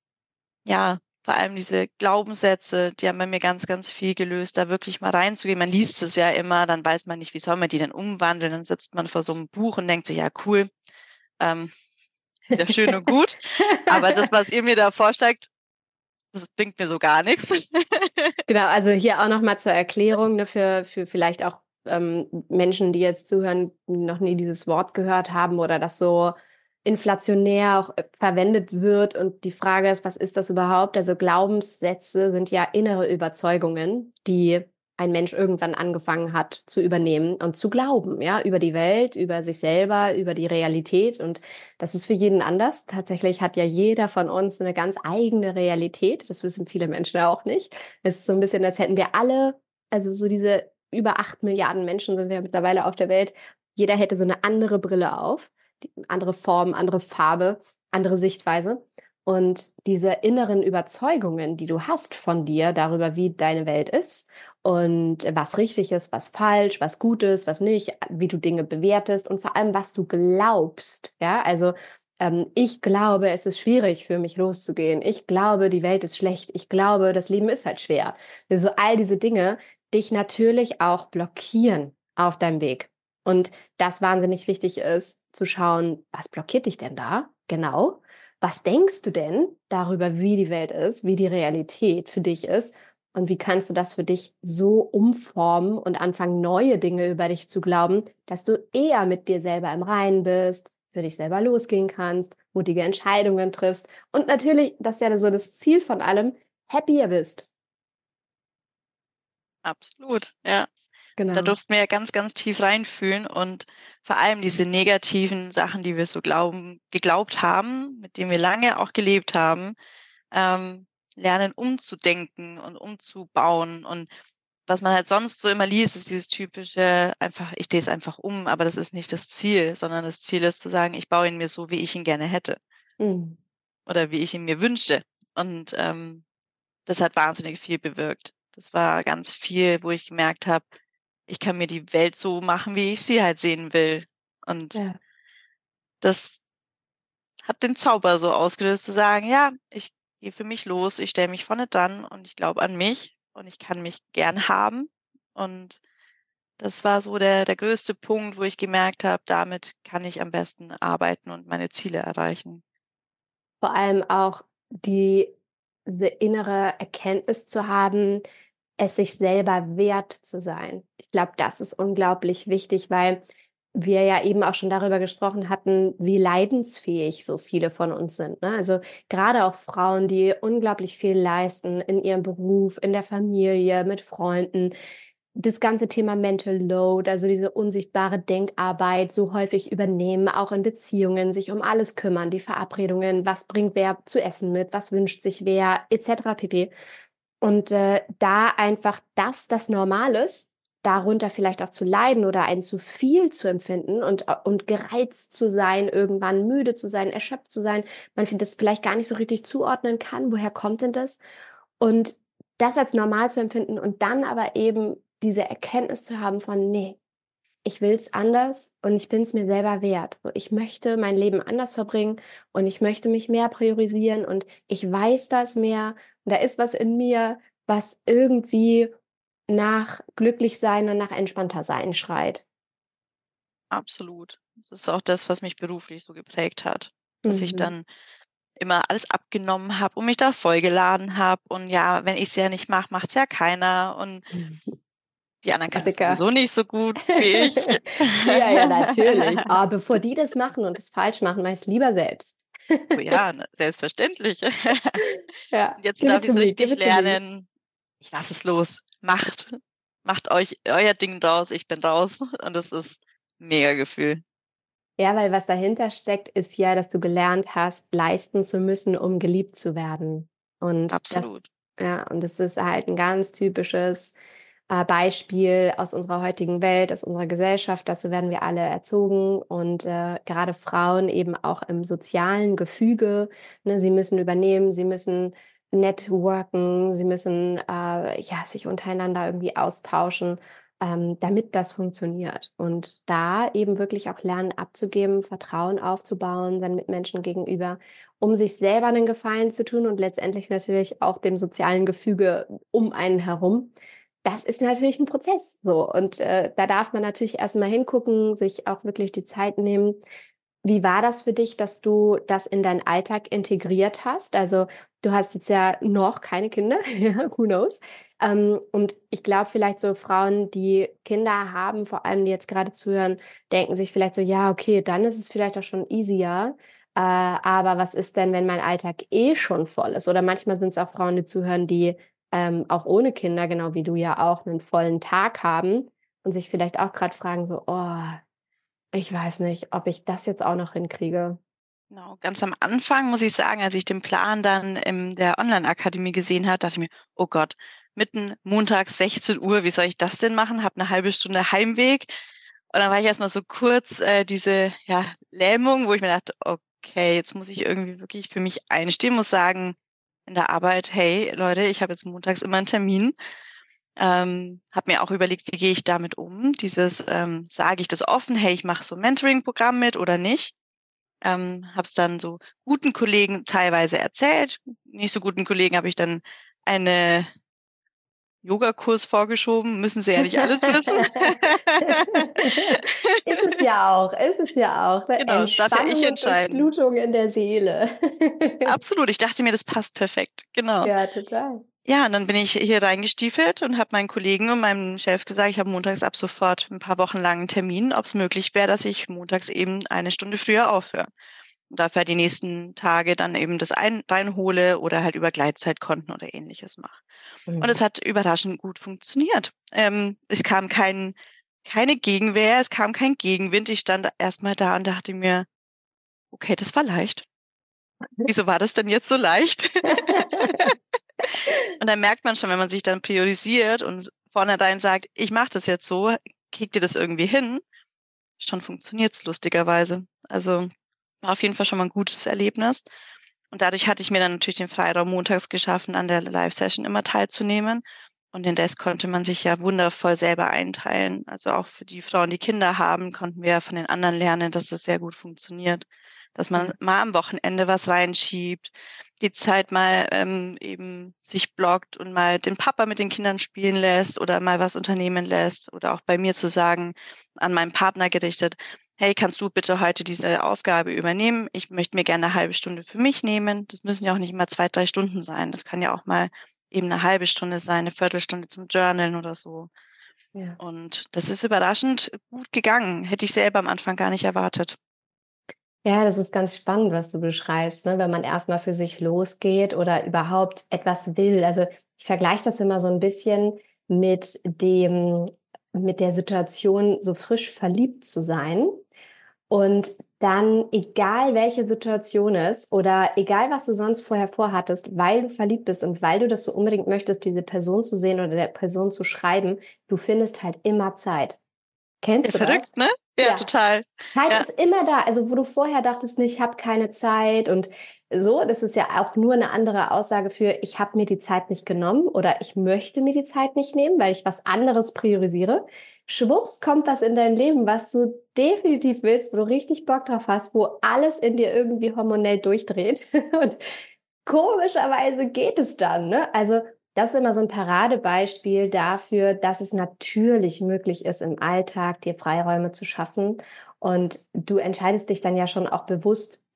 ja, vor allem diese Glaubenssätze, die haben bei mir ganz, ganz viel gelöst, da wirklich mal reinzugehen. Man liest es ja immer, dann weiß man nicht, wie soll man die denn umwandeln? Dann sitzt man vor so 'nem Buch und denkt sich: „Ja, cool, ähm, ist ja schön und gut, aber das, was ihr mir da vorschlagt, das bringt mir so gar nix." Genau, also hier auch noch mal zur Erklärung, ne, für vielleicht auch, Menschen, die jetzt zuhören, die noch nie dieses Wort gehört haben oder das so inflationär auch, verwendet wird. Und die Frage ist: „Was ist das überhaupt?“ Also, Glaubenssätze sind ja innere Überzeugungen, die ein Mensch irgendwann angefangen hat zu übernehmen und zu glauben, ja, über die Welt, über sich selber, über die Realität. Und das ist für jeden anders. Tatsächlich hat ja jeder von uns eine ganz eigene Realität. Das wissen viele Menschen auch nicht. Es ist so ein bisschen, als hätten wir alle, also, so diese über 8 Milliarden Menschen sind wir mittlerweile auf der Welt. Jeder hätte so eine andere Brille auf, die andere Form, andere Farbe, andere Sichtweise. Und diese inneren Überzeugungen, die du hast von dir darüber, wie deine Welt ist und was richtig ist, was falsch, was gut ist, was nicht, wie du Dinge bewertest und vor allem, was du glaubst, ja? Also, ich glaube, es ist schwierig für mich loszugehen. Ich glaube, die Welt ist schlecht. Ich glaube, das Leben ist halt schwer. Also all diese Dinge dich natürlich auch blockieren auf deinem Weg. Und das wahnsinnig wichtig ist, zu schauen, was blockiert dich denn da? Genau. Was denkst du denn darüber, wie die Welt ist, wie die Realität für dich ist? Und wie kannst du das für dich so umformen und anfangen, neue Dinge über dich zu glauben, dass du eher mit dir selber im Reinen bist, für dich selber losgehen kannst, mutige Entscheidungen triffst und natürlich, das ist ja so das Ziel von allem, happier bist. Absolut, ja. Da Genau. durften wir ja ganz, ganz tief reinfühlen und vor allem diese negativen Sachen, die wir so geglaubt haben, mit denen wir lange auch gelebt haben, lernen umzudenken und umzubauen. Und was man halt sonst so immer liest, ist dieses typische einfach, ich drehe es einfach um, aber das ist nicht das Ziel, sondern das Ziel ist zu sagen, ich baue ihn mir so, wie ich ihn gerne hätte Mhm. oder wie ich ihn mir wünsche. Und das hat wahnsinnig viel bewirkt. Das war ganz viel, wo ich gemerkt habe, ich kann mir die Welt so machen, wie ich sie halt sehen will. Und Ja. das hat den Zauber so ausgelöst, zu sagen, ja, ich gehe für mich los, ich stelle mich vorne dran und ich glaube an mich und ich kann mich gern haben. Und das war so der größte Punkt, wo ich gemerkt habe, damit kann ich am besten arbeiten und meine Ziele erreichen. Vor allem auch diese innere Erkenntnis zu haben, es sich selber wert zu sein. Ich glaube, das ist unglaublich wichtig, weil wir ja eben auch schon darüber gesprochen hatten, wie leidensfähig so viele von uns sind, ne? Also, gerade auch Frauen, die unglaublich viel leisten in ihrem Beruf, in der Familie, mit Freunden. Das ganze Thema Mental Load, also diese unsichtbare Denkarbeit so häufig übernehmen, auch in Beziehungen, sich um alles kümmern, die Verabredungen, was bringt wer zu essen mit, was wünscht sich wer, etc. pp. Und da einfach das normal ist, darunter vielleicht auch zu leiden oder ein zu viel zu empfinden und gereizt zu sein, irgendwann müde zu sein, erschöpft zu sein, man das vielleicht gar nicht so richtig zuordnen kann, woher kommt denn das? Und das als normal zu empfinden und dann aber eben diese Erkenntnis zu haben von: „Nee, ich will's anders und ich bin's mir selber wert. Ich möchte mein Leben anders verbringen und ich möchte mich mehr priorisieren und ich weiß das mehr und da ist was in mir, was irgendwie nach Glücklichsein und nach entspannter sein schreit.“ Absolut. Das ist auch das, was mich beruflich so geprägt hat. dass ich dann immer alles abgenommen habe und mich da vollgeladen habe. Und ja, wenn ich es ja nicht mache, macht es ja keiner. Und die anderen können es Klassiker. sowieso nicht so gut wie ich. Ja, natürlich. Aber bevor die das machen und das falsch machen, mach ich es lieber selbst. Oh ja, selbstverständlich. Ja, Und jetzt give darf it ich to es me, give richtig it to me. lernen. Ich lasse es los. Macht euch euer Ding draus. Ich bin raus. Und das ist ein mega Gefühl. Ja, weil was dahinter steckt, ist ja, dass du gelernt hast, leisten zu müssen, um geliebt zu werden. Und das, Absolut. ja, und das ist halt ein ganz typisches Beispiel aus unserer heutigen Welt, aus unserer Gesellschaft. Dazu werden wir alle erzogen und gerade Frauen eben auch im sozialen Gefüge. Ne, sie müssen übernehmen, sie müssen networken, sie müssen ja, sich untereinander irgendwie austauschen, damit das funktioniert. Und da eben wirklich auch lernen abzugeben, Vertrauen aufzubauen, seinen Mitmenschen gegenüber, um sich selber einen Gefallen zu tun und letztendlich natürlich auch dem sozialen Gefüge um einen herum. Das ist natürlich ein Prozess so und da darf man natürlich erst mal hingucken, sich auch wirklich die Zeit nehmen. Wie war das für dich, dass du das in deinen Alltag integriert hast? Also, du hast jetzt ja noch keine Kinder, ja, who knows? Und ich glaube vielleicht so Frauen, die Kinder haben, vor allem die jetzt gerade zuhören, denken sich vielleicht so: „Ja, okay, dann ist es vielleicht auch schon easier. Aber was ist denn, wenn mein Alltag eh schon voll ist?“ Oder manchmal sind es auch Frauen, die zuhören, die auch ohne Kinder, genau wie du ja auch, einen vollen Tag haben und sich vielleicht auch gerade fragen so: „Oh, ich weiß nicht, ob ich das jetzt auch noch hinkriege.“ Genau, ganz am Anfang muss ich sagen, als ich den Plan dann in der Online-Akademie gesehen habe, dachte ich mir: „Oh Gott, mitten montags 16 Uhr, wie soll ich das denn machen?“ Habe eine halbe Stunde Heimweg. Und dann war ich erst mal so kurz, diese, ja, Lähmung, wo ich mir dachte: „Okay, jetzt muss ich irgendwie wirklich für mich einstehen, muss sagen in der Arbeit: ‚Hey Leute, ich habe jetzt montags immer einen Termin.‘“ Habe mir auch überlegt, wie gehe ich damit um? Sage ich das offen: „Hey, ich mache so 'n Mentoring-Programm mit“ oder nicht? Habe es dann so guten Kollegen teilweise erzählt. Nicht so guten Kollegen habe ich dann einen Yogakurs vorgeschoben, müssen sie ja nicht alles wissen. Ist es ja auch, ist es ja auch, ne? Genau, das darf ja ich Entspannung und entscheiden. Durchblutung in der Seele. Absolut, ich dachte mir, das passt perfekt, genau. Ja, total. Ja, und dann bin ich hier reingestiefelt und habe meinen Kollegen und meinem Chef gesagt, ich habe montags ab sofort ein paar Wochen lang 'n Termin, ob's möglich wäre, dass ich montags eben eine Stunde früher aufhöre. Und dafür die nächsten Tage dann eben das reinhole oder halt über Gleitzeitkonten oder Ähnliches mache. Und Mhm. es hat überraschend gut funktioniert. Es kam keine Gegenwehr, es kam kein Gegenwind. Ich stand erst mal da und dachte mir: „Okay, das war leicht. Wieso war das denn jetzt so leicht?“ Und dann merkt man schon, wenn man sich dann priorisiert und vornherein sagt: „Ich mache das jetzt so, kriegt ihr das irgendwie hin?“ Schon funktioniert's lustigerweise. Also, war auf jeden Fall schon mal 'n gutes Erlebnis. Und dadurch hatte ich mir dann natürlich den Freiraum montags geschaffen, an der Live-Session immer teilzunehmen. Und den Rest konnte man sich ja wundervoll selber einteilen. Also, auch für die Frauen, die Kinder haben, konnten wir ja von den anderen lernen, dass es sehr gut funktioniert, dass man Ja. mal am Wochenende was reinschiebt, die Zeit mal, eben sich blockt und mal den Papa mit den Kindern spielen lässt oder mal was unternehmen lässt oder auch bei mir zu sagen, an meinen Partner gerichtet: „Hey, kannst du bitte heute diese Aufgabe übernehmen? Ich möchte mir gerne 'ne halbe Stunde für mich nehmen.“ Das müssen ja auch nicht immer 2, 3 Stunden sein. Das kann ja auch mal eben 'ne halbe Stunde sein, 'ne Viertelstunde zum Journalen oder so. Ja. Und das ist überraschend gut gegangen. Hätte ich selber am Anfang gar nicht erwartet. Ja, das ist ganz spannend, was du beschreibst, ne? Wenn man erst mal für sich losgeht oder überhaupt etwas will. Also, ich vergleiche das immer so ein bisschen mit der Situation, so frisch verliebt zu sein und dann, egal welche Situation es oder egal, was du sonst vorher vorhattest, weil du verliebt bist und weil du das so unbedingt möchtest, diese Person zu sehen oder der Person zu schreiben, du findest halt immer Zeit. Ja, Kennst du das? verrückt, ne? Ja, Ja. total. Zeit Ja, ist immer da. Also, wo du vorher dachtest: „Ne, ich habe keine Zeit“ und so, das ist ja auch nur eine andere Aussage für: „Ich habe mir die Zeit nicht genommen“ oder „Ich möchte mir die Zeit nicht nehmen, weil ich was anderes priorisiere.“ Schwupps kommt was in dein Leben, was du definitiv willst, wo du richtig Bock drauf hast, wo alles in dir irgendwie hormonell durchdreht und komischerweise geht es dann, ne? Also, das ist immer so ein Paradebeispiel dafür, dass es natürlich möglich ist, im Alltag dir Freiräume zu schaffen. Und du entscheidest dich dann ja schon auch bewusst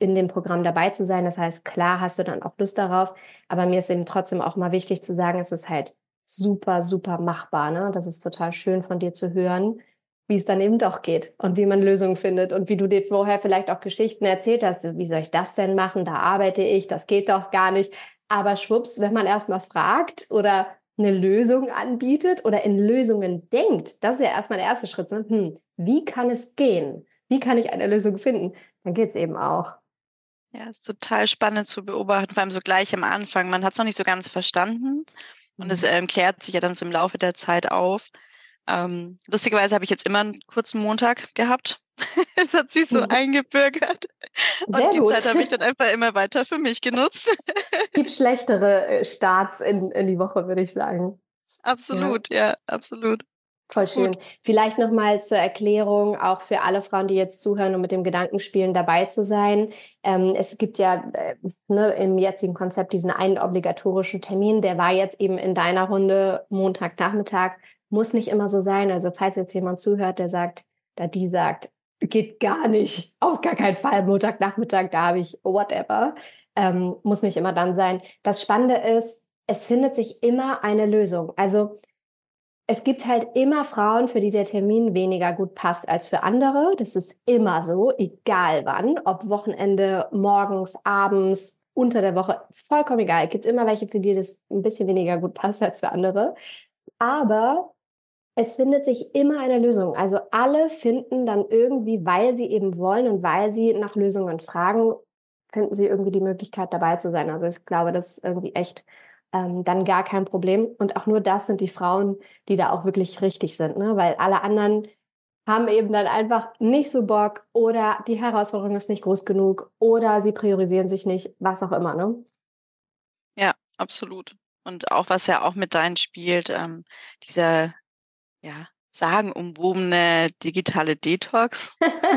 in dem Programm dabei zu sein. Das heißt, klar hast du dann auch Lust darauf, aber mir ist eben trotzdem auch mal wichtig zu sagen, es ist halt super, super machbar, ne? Das ist total schön von dir zu hören, wie es dann eben doch geht und wie man Lösungen findet und wie du dir vorher vielleicht auch Geschichten erzählt hast. Wie soll ich das denn machen? Da arbeite ich, das geht doch gar nicht. Aber schwupps, wenn man erstmal fragt oder eine Lösung anbietet oder in Lösungen denkt, das ist ja erstmal der erste Schritt. Ne? Wie kann es gehen? Wie kann ich eine Lösung finden? Dann geht es eben auch. Ja, ist total spannend zu beobachten, vor allem so gleich am Anfang. Man hat es noch nicht so ganz verstanden und es klärt sich ja dann so im Laufe der Zeit auf. Lustigerweise habe ich jetzt immer einen kurzen Montag gehabt. Es hat sich so eingebürgert. Sehr Und die gut. Zeit habe ich dann einfach immer weiter für mich genutzt. Gibt schlechtere Starts in die Woche, würde ich sagen. Absolut, ja, absolut. Voll schön. Gut. Vielleicht nochmal zur Erklärung, auch für alle Frauen, die jetzt zuhören und mit dem Gedanken spielen, dabei zu sein. Es gibt ja im jetzigen Konzept diesen einen obligatorischen Termin, der war jetzt eben in deiner Runde Montagnachmittag, muss nicht immer so sein. Also falls jetzt jemand zuhört, der sagt, da die sagt, geht gar nicht, auf gar keinen Fall, Montagnachmittag, da habe ich whatever, muss nicht immer dann sein. Das Spannende ist, es findet sich immer eine Lösung. Also es gibt halt immer Frauen, für die der Termin weniger gut passt als für andere. Das ist immer so, egal wann, ob Wochenende, morgens, abends, unter der Woche, vollkommen egal. Es gibt immer welche, für die das ein bisschen weniger gut passt als für andere. Aber es findet sich immer eine Lösung. Also alle finden dann irgendwie, weil sie eben wollen und weil sie nach Lösungen fragen, finden sie irgendwie die Möglichkeit, dabei zu sein. Also ich glaube, das ist irgendwie echt dann gar kein Problem. Und auch nur das sind die Frauen, die da auch wirklich richtig sind, ne? Weil alle anderen haben eben dann einfach nicht so Bock oder die Herausforderung ist nicht groß genug oder sie priorisieren sich nicht, was auch immer, ne? Ja, absolut. Und auch, was ja auch mit reinspielt, dieser, ja, sagenumwobene digitale Detox.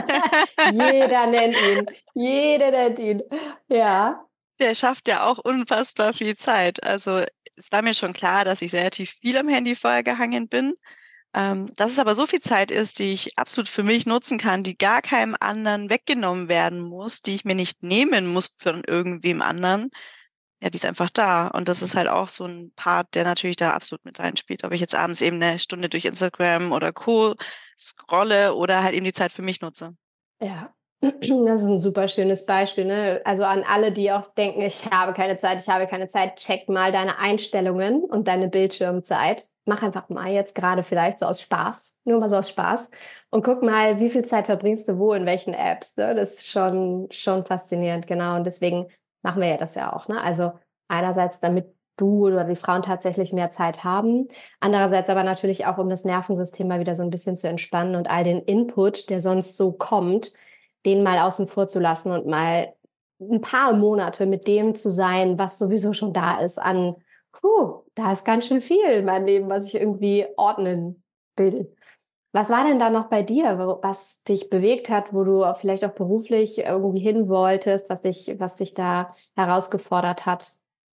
Jeder nennt ihn. Jeder nennt ihn. Ja. Der schafft ja auch unfassbar viel Zeit. Also es war mir schon klar, dass ich relativ viel am Handy vorher gehangen bin. Dass es aber so viel Zeit ist, die ich absolut für mich nutzen kann, die gar keinem anderen weggenommen werden muss, die ich mir nicht nehmen muss von irgendwem anderen. Ja, die ist einfach da. Und das ist halt auch so ein Part, der natürlich da absolut mit reinspielt. Ob ich jetzt abends eben eine Stunde durch Instagram oder Co. scrolle oder halt eben die Zeit für mich nutze. Ja, das ist ein super schönes Beispiel, ne? Also an alle, die auch denken, ich habe keine Zeit, check mal deine Einstellungen und deine Bildschirmzeit. Mach einfach mal jetzt gerade vielleicht so aus Spaß, nur mal so aus Spaß und guck mal, wie viel Zeit verbringst du wo in welchen Apps, ne? Das ist schon faszinierend, genau. Und deswegen machen wir ja das ja auch, ne? Also einerseits, damit du oder die Frauen tatsächlich mehr Zeit haben, andererseits aber natürlich auch, um das Nervensystem mal wieder so ein bisschen zu entspannen und all den Input, der sonst so kommt, den mal außen vor zu lassen und mal ein paar Monate mit dem zu sein, was sowieso schon da ist an, da ist ganz schön viel in meinem Leben, was ich irgendwie ordnen will. Was war denn da noch bei dir, was dich bewegt hat, wo du vielleicht auch beruflich irgendwie hin wolltest, was dich da herausgefordert hat?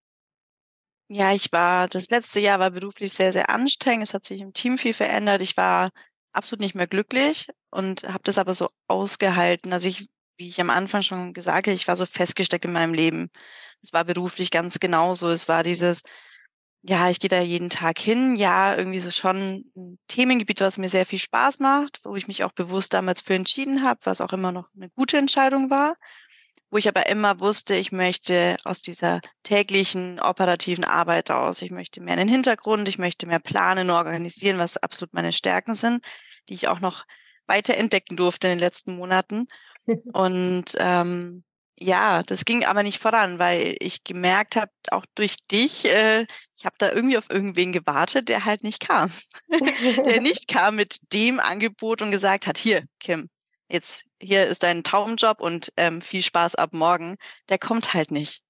Ja, das letzte Jahr war beruflich sehr, sehr anstrengend. Es hat sich im Team viel verändert. Ich war absolut nicht mehr glücklich und habe das aber so ausgehalten. Also wie ich am Anfang schon gesagt habe, ich war so festgesteckt in meinem Leben. Es war beruflich ganz genauso. Es war ja, ich gehe da jeden Tag hin. Ja, irgendwie so schon ein Themengebiet, was mir sehr viel Spaß macht, wo ich mich auch bewusst damals für entschieden habe, was auch immer noch eine gute Entscheidung war, wo ich aber immer wusste, ich möchte aus dieser täglichen operativen Arbeit raus. Ich möchte mehr in den Hintergrund, ich möchte mehr planen, organisieren, was absolut meine Stärken sind, die ich auch noch weiter entdecken durfte in den letzten Monaten. Und ja, das ging aber nicht voran, weil ich gemerkt habe, auch durch dich, ich habe da irgendwie auf irgendwen gewartet, der halt nicht kam. Der nicht kam mit dem Angebot und gesagt hat, hier, Kim, jetzt hier ist dein Traumjob und viel Spaß ab morgen. Der kommt halt nicht.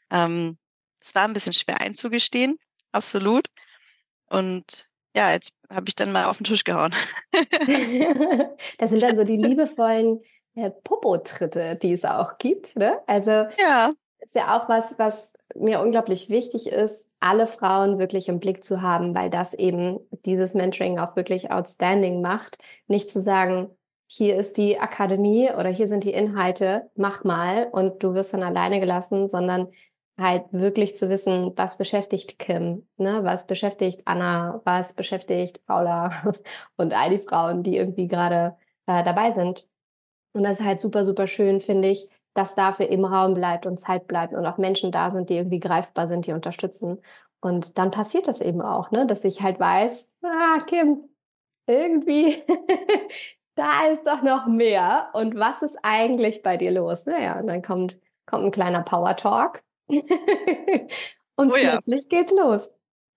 Es war ein bisschen schwer einzugestehen, absolut. Und ja, jetzt habe ich dann mal auf den Tisch gehauen. Das sind dann so die liebevollen Popo-Tritte, die es auch gibt, ne? Also Ja, ist ja auch was mir unglaublich wichtig ist, alle Frauen wirklich im Blick zu haben, weil das eben dieses Mentoring auch wirklich outstanding macht. Nicht zu sagen, hier ist die Akademie oder hier sind die Inhalte, mach mal und du wirst dann alleine gelassen, sondern halt wirklich zu wissen, was beschäftigt Kim, ne? Was beschäftigt Anna, was beschäftigt Paula und all die Frauen, die irgendwie gerade dabei sind. Und das ist halt super, super schön, finde ich, dass dafür eben Raum bleibt und Zeit bleibt und auch Menschen da sind, die irgendwie greifbar sind, die unterstützen. Und dann passiert das eben auch, ne? Dass ich halt weiß, Kim, irgendwie, da ist doch noch mehr. Und was ist eigentlich bei dir los? Naja, und dann kommt ein kleiner Power Talk. Und Oh ja, plötzlich geht's los.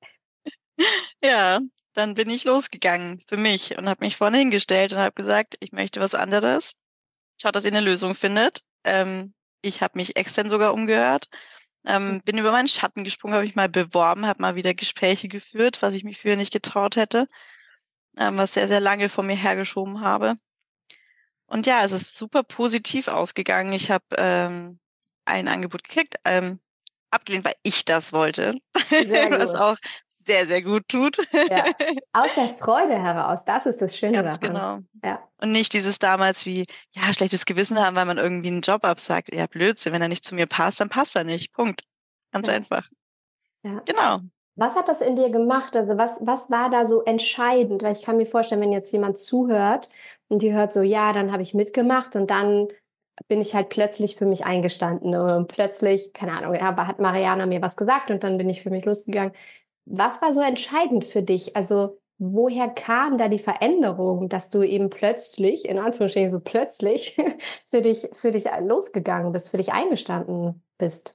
ja, dann bin ich losgegangen für mich und habe mich vorne hingestellt und habe gesagt, ich möchte was anderes. Schaut, dass ihr eine Lösung findet. Ich habe mich extern sogar umgehört, bin über meinen Schatten gesprungen, habe mich mal beworben, habe mal wieder Gespräche geführt, was ich mich früher nicht getraut hätte, was sehr, sehr lange vor mir hergeschoben habe. Und ja, es ist super positiv ausgegangen. Ich habe ein Angebot gekriegt, abgelehnt, weil ich das wollte, Sehr was gut. auch sehr, sehr gut tut. Ja. Aus der Freude heraus, das ist das Schöne Ganz daran. genau. Ja. Und nicht dieses damals wie, ja, schlechtes Gewissen haben, weil man irgendwie einen Job absagt. Ja, Blödsinn, wenn er nicht zu mir passt, dann passt er nicht. Punkt. Ganz Ja. einfach. Ja. Genau. Was hat das in dir gemacht? Also was war da so entscheidend? Weil ich kann mir vorstellen, wenn jetzt jemand zuhört und die hört so, ja, dann habe ich mitgemacht und dann bin ich halt plötzlich für mich eingestanden und plötzlich, keine Ahnung, ja, hat Mariana mir was gesagt und dann bin ich für mich losgegangen. Was war so entscheidend für dich? Also woher kam da die Veränderung, dass du eben plötzlich, in Anführungsstrichen so plötzlich, für dich losgegangen bist, für dich eingestanden bist?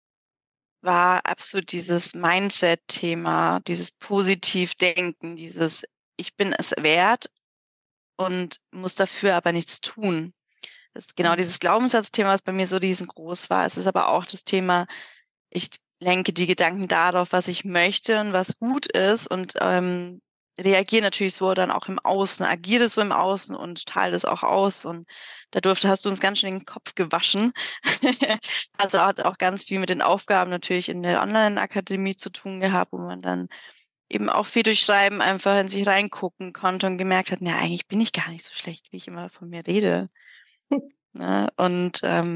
War absolut dieses Mindset-Thema, dieses Positivdenken, dieses ich bin es wert und muss dafür aber nichts tun. Das ist genau dieses Glaubenssatzthema, was bei mir so riesengroß war. Es ist aber auch das Thema, ich lenke die Gedanken darauf, was ich möchte und was gut ist und reagiere natürlich so dann auch im Außen, agiere so im Außen und strahle das auch aus. Und hast du uns ganz schön den Kopf gewaschen. Also hat auch ganz viel mit den Aufgaben natürlich in der Online-Akademie zu tun gehabt, wo man dann eben auch viel durch Schreiben einfach in sich reingucken konnte und gemerkt hat, na, eigentlich bin ich gar nicht so schlecht, wie ich immer von mir rede. Ne? Und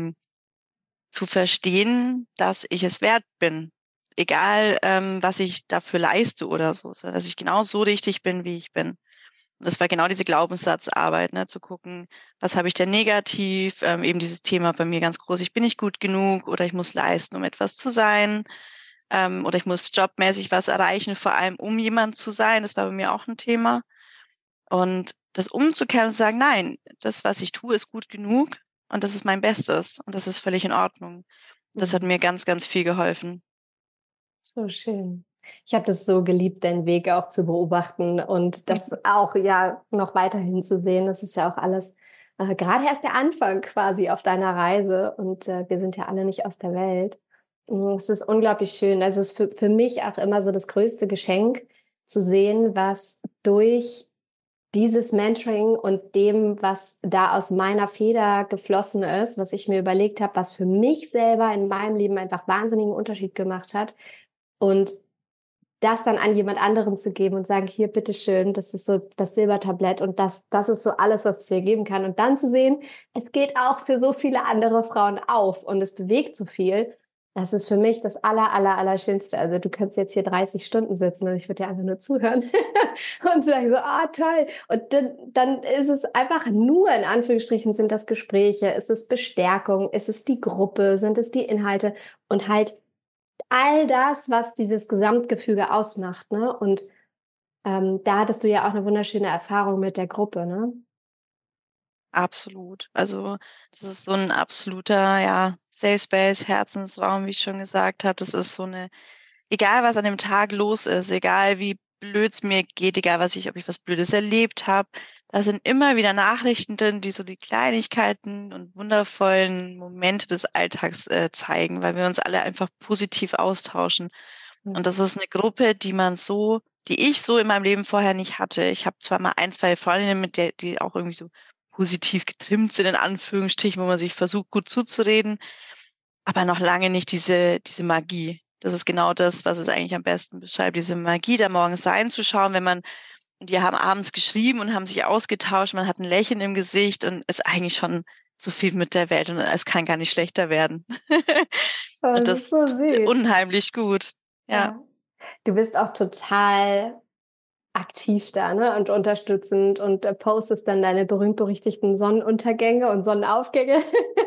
zu verstehen, dass ich es wert bin. Egal, was ich dafür leiste oder so, sondern dass ich genau so richtig bin, wie ich bin. Und das war genau diese Glaubenssatzarbeit, ne, zu gucken, was habe ich denn negativ, eben dieses Thema bei mir ganz groß, ich bin nicht gut genug oder ich muss leisten, um etwas zu sein, oder ich muss jobmäßig was erreichen, vor allem um jemand zu sein. Das war bei mir auch ein Thema. Und das umzukehren und zu sagen, nein, das, was ich tue, ist gut genug und das ist mein Bestes und das ist völlig in Ordnung. Das hat Mhm. mir ganz, ganz viel geholfen. So schön. Ich habe das so geliebt, deinen Weg auch zu beobachten und das auch ja noch weiterhin zu sehen. Das ist ja auch alles gerade erst der Anfang quasi auf deiner Reise und wir sind ja alle nicht aus der Welt. Es ist unglaublich schön. Also es ist für mich auch immer so das größte Geschenk zu sehen, was durch dieses Mentoring und dem, was da aus meiner Feder geflossen ist, was ich mir überlegt habe, was für mich selber in meinem Leben einfach wahnsinnigen Unterschied gemacht hat. Und das dann an jemand anderen zu geben und sagen, hier, bitteschön, das ist so das Silbertablett und das ist so alles, was ich dir geben kann. Und dann zu sehen, es geht auch für so viele andere Frauen auf und es bewegt so viel. Das ist für mich das Allerschönste. Also du kannst jetzt hier 30 Stunden sitzen und ich würde dir einfach nur zuhören und sagen so, toll. Und dann ist es einfach nur, in Anführungsstrichen, sind das Gespräche, ist es Bestärkung, ist es die Gruppe, sind es die Inhalte und halt all das, was dieses Gesamtgefüge ausmacht, ne? Und da hattest du ja auch eine wunderschöne Erfahrung mit der Gruppe, ne? Absolut. Also das ist so ein absoluter, ja, Safe Space, Herzensraum, wie ich schon gesagt habe. Das ist so eine, egal was an dem Tag los ist, egal wie blöd es mir geht, egal ob ich was Blödes erlebt habe, da sind immer wieder Nachrichten drin, die so die Kleinigkeiten und wundervollen Momente des Alltags zeigen, weil wir uns alle einfach positiv austauschen. Und das ist eine Gruppe, die ich so in meinem Leben vorher nicht hatte. Ich habe zwar mal ein, zwei Freundinnen, die auch irgendwie so positiv getrimmt sind, in Anführungsstrichen, wo man sich versucht, gut zuzureden, aber noch lange nicht diese Magie. Das ist genau das, was es eigentlich am besten beschreibt, diese Magie, da morgens reinzuschauen, wenn man Und die haben abends geschrieben und haben sich ausgetauscht. Man hat ein Lächeln im Gesicht und ist eigentlich schon zufrieden mit der Welt und es kann gar nicht schlechter werden. Und Das ist das so tut süß. unheimlich gut. Ja. Ja. Du bist auch total aktiv da, ne? Und unterstützend und postest dann deine berühmt-berüchtigten Sonnenuntergänge und Sonnenaufgänge.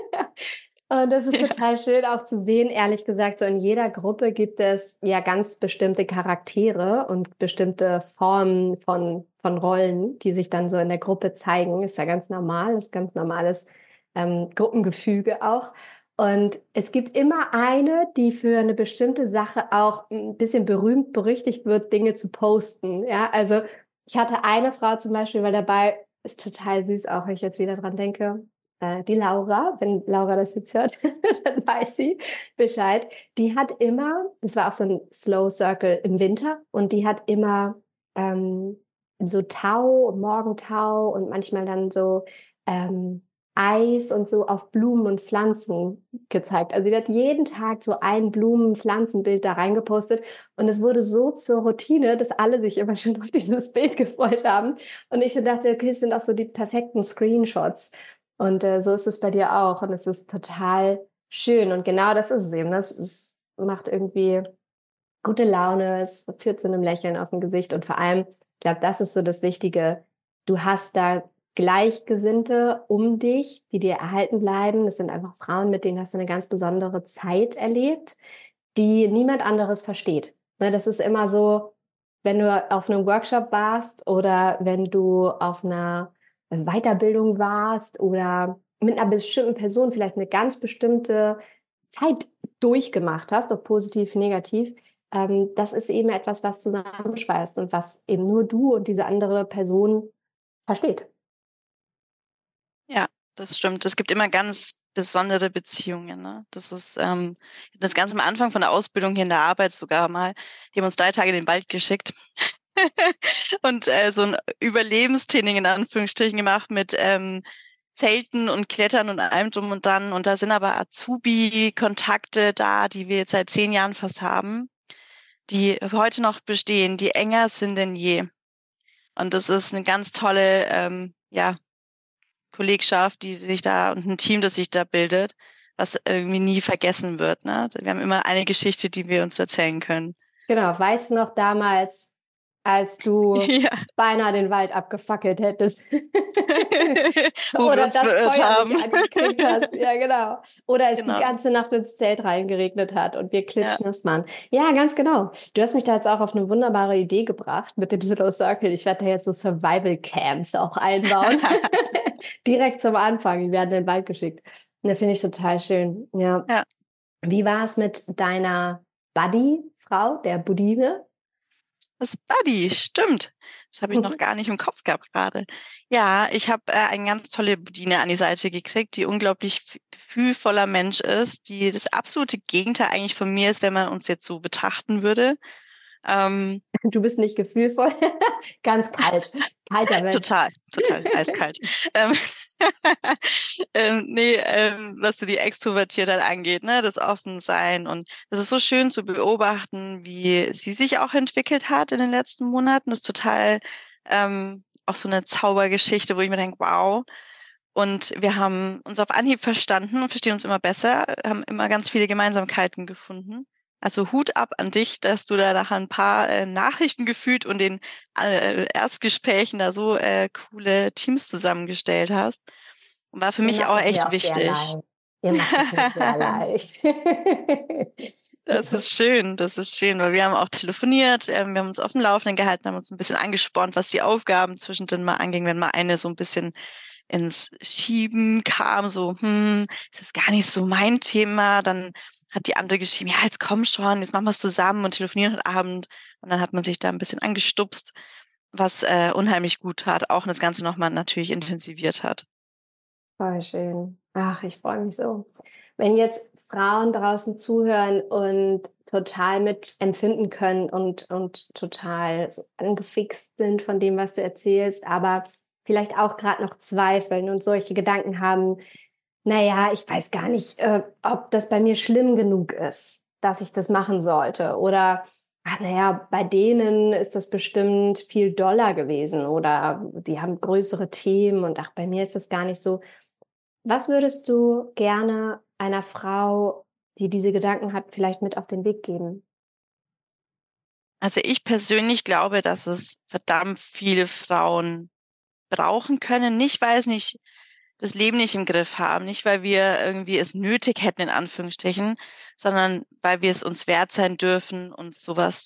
Und das ist Ja. total schön auch zu sehen, ehrlich gesagt, so in jeder Gruppe gibt es ja ganz bestimmte Charaktere und bestimmte Formen von Rollen, die sich dann so in der Gruppe zeigen. Ist ja ganz normal, ist ganz normales Gruppengefüge auch. Und es gibt immer eine, die für eine bestimmte Sache auch ein bisschen berühmt berüchtigt wird, Dinge zu posten. Ja, also ich hatte eine Frau zum Beispiel, weil dabei ist total süß, auch wenn ich jetzt wieder dran denke, die Laura, wenn Laura das jetzt hört, dann weiß sie Bescheid. Die hat immer, das war auch so ein Slow Circle im Winter, und die hat immer ähm, so Tau, Morgentau und manchmal dann so ähm, Eis und so auf Blumen und Pflanzen gezeigt. Also sie hat jeden Tag so ein Blumen-Pflanzenbild da reingepostet, und es wurde so zur Routine, dass alle sich immer schon auf dieses Bild gefreut haben. Und ich schon dachte, okay, es sind auch so die perfekten Screenshots. Und so ist es bei dir auch. Und es ist total schön. Und genau das ist es eben. Es macht irgendwie gute Laune. Es führt zu einem Lächeln auf dem Gesicht. Und vor allem, ich glaube, das ist so das Wichtige. Du hast da Gleichgesinnte um dich, die dir erhalten bleiben. Das sind einfach Frauen, mit denen hast du eine ganz besondere Zeit erlebt, die niemand anderes versteht. Ne, das ist immer so, wenn du auf einem Workshop warst oder wenn du auf einer Weiterbildung warst oder mit einer bestimmten Person vielleicht eine ganz bestimmte Zeit durchgemacht hast, ob positiv, negativ, das ist eben etwas, was zusammenschweißt und was eben nur du und diese andere Person versteht. Ja, das stimmt. Es gibt immer ganz besondere Beziehungen, ne? Das ist das ganz am Anfang von der Ausbildung hier in der Arbeit sogar mal, die haben uns 3 Tage in den Wald geschickt und so ein Überlebenstraining in Anführungsstrichen gemacht mit Zelten und Klettern und allem drum und dran. Und da sind aber Azubi-Kontakte da, die wir jetzt seit 10 Jahren fast haben, die heute noch bestehen, die enger sind denn je. Und das ist eine ganz tolle, ja, Kollegschaft, die sich da und ein Team, das sich da bildet, was irgendwie nie vergessen wird, ne? Wir haben immer eine Geschichte, die wir uns erzählen können. Genau, weißt du noch damals, als du Ja, beinahe den Wald abgefackelt hättest? wo wir Oder uns das verirrt Feuer haben. nicht angekriegt hast. Ja, genau. Oder es die Genau, ganze Nacht ins Zelt reingeregnet hat und wir ja. klitschnass waren. Ja, ganz genau. Du hast mich da jetzt auch auf eine wunderbare Idee gebracht mit dem Slow Circle. Ich werde da jetzt so Survival Camps auch einbauen. Direkt zum Anfang. Die werden in den Wald geschickt. Und das finde ich total schön. Ja. Ja, Wie war es mit deiner Buddy-Frau, der Budine? das Buddy, stimmt. Das habe ich noch gar nicht im Kopf gehabt gerade. Ja, ich habe eine ganz tolle Budine an die Seite gekriegt, die unglaublich gefühlvoller Mensch ist, die das absolute Gegenteil eigentlich von mir ist, wenn man uns jetzt so betrachten würde. Ähm, Du bist nicht gefühlvoll, ganz kalt, kalter Mensch. total eiskalt. Ähm, nee, was so die Extrovertiertheit angeht, ne, das Offensein. Und das ist so schön zu beobachten, wie sie sich auch entwickelt hat in den letzten Monaten. Das ist total auch so eine Zaubergeschichte, wo ich mir denke, wow. Und wir haben uns auf Anhieb verstanden und verstehen uns immer besser, haben immer ganz viele Gemeinsamkeiten gefunden. Also Hut ab an dich, dass du da nach ein paar Nachrichten gefühlt und den Erstgesprächen da so coole Teams zusammengestellt hast. Und war für Ihr mich macht auch es mir echt auch sehr wichtig. leicht. Ihr macht es mir sehr leicht. Das ist schön, das ist schön, weil wir haben auch telefoniert, wir haben uns auf dem Laufenden gehalten, haben uns ein bisschen angespornt, was die Aufgaben zwischendrin mal anging, wenn mal eine so ein bisschen ins Schieben kam, so, ist das gar nicht so mein Thema, dann hat die andere geschrieben, ja, jetzt komm schon, jetzt machen wir es zusammen und telefonieren heute Abend. Und dann hat man sich da ein bisschen angestupst, was unheimlich gut tat, auch das Ganze nochmal natürlich intensiviert hat. Voll schön. Ach, ich freue mich so. Wenn jetzt Frauen draußen zuhören und total mitempfinden können und total so angefixt sind von dem, was du erzählst, aber vielleicht auch gerade noch zweifeln und solche Gedanken haben, naja, ich weiß gar nicht, ob das bei mir schlimm genug ist, dass ich das machen sollte. Oder ach naja, bei denen ist das bestimmt viel doller gewesen oder die haben größere Themen und ach, bei mir ist das gar nicht so. Was würdest du gerne einer Frau, die diese Gedanken hat, vielleicht mit auf den Weg geben? Also ich persönlich glaube, dass es verdammt viele Frauen brauchen können, nicht weil es nicht das Leben nicht im Griff haben, nicht weil wir irgendwie es nötig hätten, in Anführungsstrichen, sondern weil wir es uns wert sein dürfen, uns sowas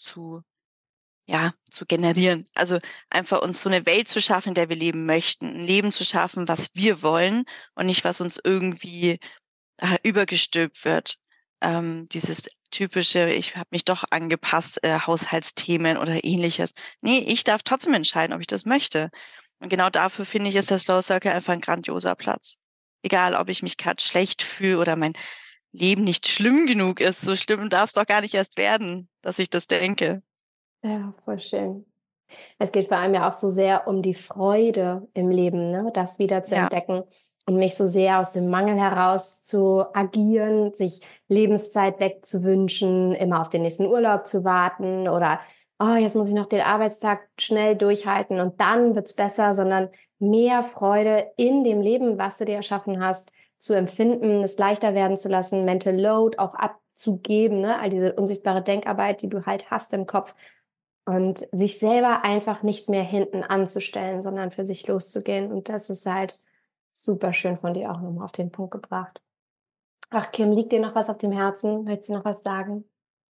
zu generieren. Also einfach uns so eine Welt zu schaffen, in der wir leben möchten. Ein Leben zu schaffen, was wir wollen und nicht, was uns irgendwie übergestülpt wird. Dieses typische, ich habe mich doch angepasst, Haushaltsthemen oder ähnliches. Nee, ich darf trotzdem entscheiden, ob ich das möchte. Und genau dafür finde ich, ist der Slow Circle einfach ein grandioser Platz. Egal, ob ich mich gerade schlecht fühle oder mein Leben nicht schlimm genug ist. So schlimm darf es doch gar nicht erst werden, dass ich das denke. Ja, voll schön. Es geht vor allem ja auch so sehr um die Freude im Leben, ne? Das wieder zu Ja, entdecken und nicht so sehr aus dem Mangel heraus zu agieren, sich Lebenszeit wegzuwünschen, immer auf den nächsten Urlaub zu warten oder oh, jetzt muss ich noch den Arbeitstag schnell durchhalten und dann wird's besser, sondern mehr Freude in dem Leben, was du dir erschaffen hast, zu empfinden, es leichter werden zu lassen, Mental Load auch abzugeben, ne? All diese unsichtbare Denkarbeit, die du halt hast im Kopf und sich selber einfach nicht mehr hinten anzustellen, sondern für sich loszugehen. Und das ist halt super schön von dir auch nochmal auf den Punkt gebracht. Ach, Kim, liegt dir noch was auf dem Herzen? Willst du noch was sagen?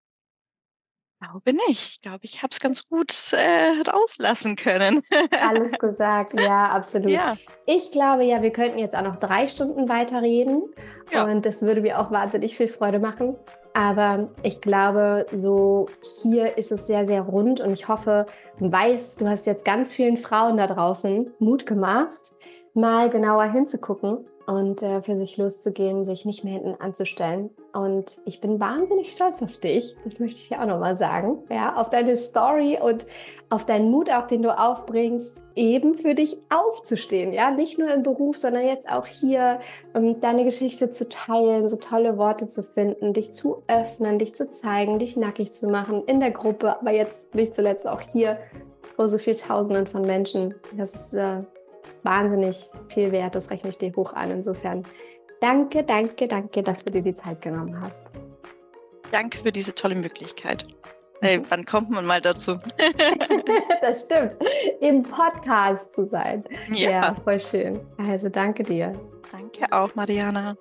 glaube nicht. Ich glaube, ich habe es ganz gut rauslassen können. Alles gesagt, ja, absolut. Ja, Ich glaube ja, wir könnten jetzt auch noch 3 Stunden weiterreden ja. und das würde mir auch wahnsinnig viel Freude machen. Aber ich glaube, so hier ist es sehr, sehr rund und ich hoffe und weiß, du hast jetzt ganz vielen Frauen da draußen Mut gemacht, mal genauer hinzugucken und für sich loszugehen, sich nicht mehr hinten anzustellen. Und ich bin wahnsinnig stolz auf dich, das möchte ich dir auch nochmal sagen, ja, auf deine Story und auf deinen Mut auch, den du aufbringst, eben für dich aufzustehen, ja, nicht nur im Beruf, sondern jetzt auch hier deine Geschichte zu teilen, so tolle Worte zu finden, dich zu öffnen, dich zu zeigen, dich nackig zu machen in der Gruppe, aber jetzt nicht zuletzt auch hier vor so vielen Tausenden von Menschen. Das ist wahnsinnig viel wert, das rechne ich dir hoch an. Insofern danke, danke, danke, dass du dir die Zeit genommen hast. Danke für diese tolle Möglichkeit. Hey, wann kommt man mal dazu? Das stimmt, im Podcast zu sein. Ja. Ja, voll schön. Also danke dir. Danke auch, Mariana.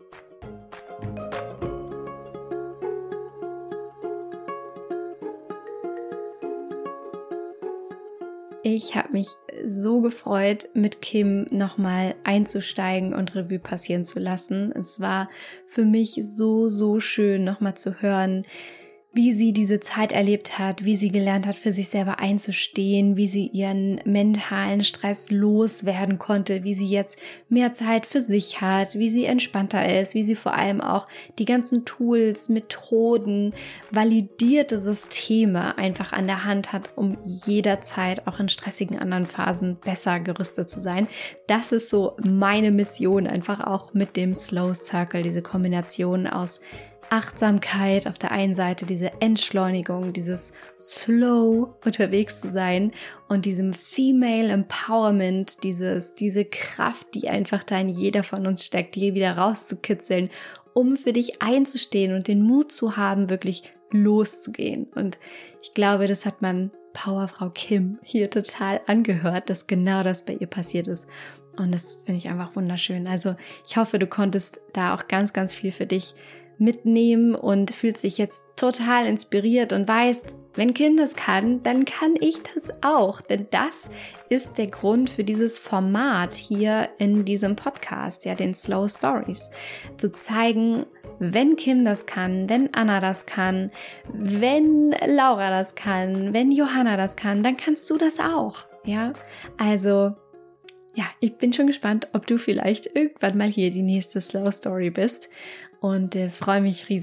Ich habe mich so gefreut, mit Kim nochmal einzusteigen und Revue passieren zu lassen. Es war für mich so, so schön, nochmal zu hören, wie sie diese Zeit erlebt hat, wie sie gelernt hat, für sich selber einzustehen, wie sie ihren mentalen Stress loswerden konnte, wie sie jetzt mehr Zeit für sich hat, wie sie entspannter ist, wie sie vor allem auch die ganzen Tools, Methoden, validierte Systeme einfach an der Hand hat, um jederzeit auch in stressigen anderen Phasen besser gerüstet zu sein. Das ist so meine Mission, einfach auch mit dem Slow Circle, diese Kombination aus Achtsamkeit auf der einen Seite, diese Entschleunigung, dieses Slow unterwegs zu sein und diesem Female Empowerment, diese Kraft, die einfach da in jeder von uns steckt, die wieder rauszukitzeln, um für dich einzustehen und den Mut zu haben, wirklich loszugehen. Und ich glaube, das hat man Powerfrau Kim hier total angehört, dass genau das bei ihr passiert ist. Und das finde ich einfach wunderschön. Also ich hoffe, du konntest da auch ganz, ganz viel für dich mitnehmen und fühlst dich jetzt total inspiriert und weißt, wenn Kim das kann, dann kann ich das auch. Denn das ist der Grund für dieses Format hier in diesem Podcast, ja, den Slow Stories. Zu zeigen, wenn Kim das kann, wenn Anna das kann, wenn Laura das kann, wenn Johanna das kann, dann kannst du das auch. Ja, also ja, ich bin schon gespannt, ob du vielleicht irgendwann mal hier die nächste Slow Story bist und freue mich riesig,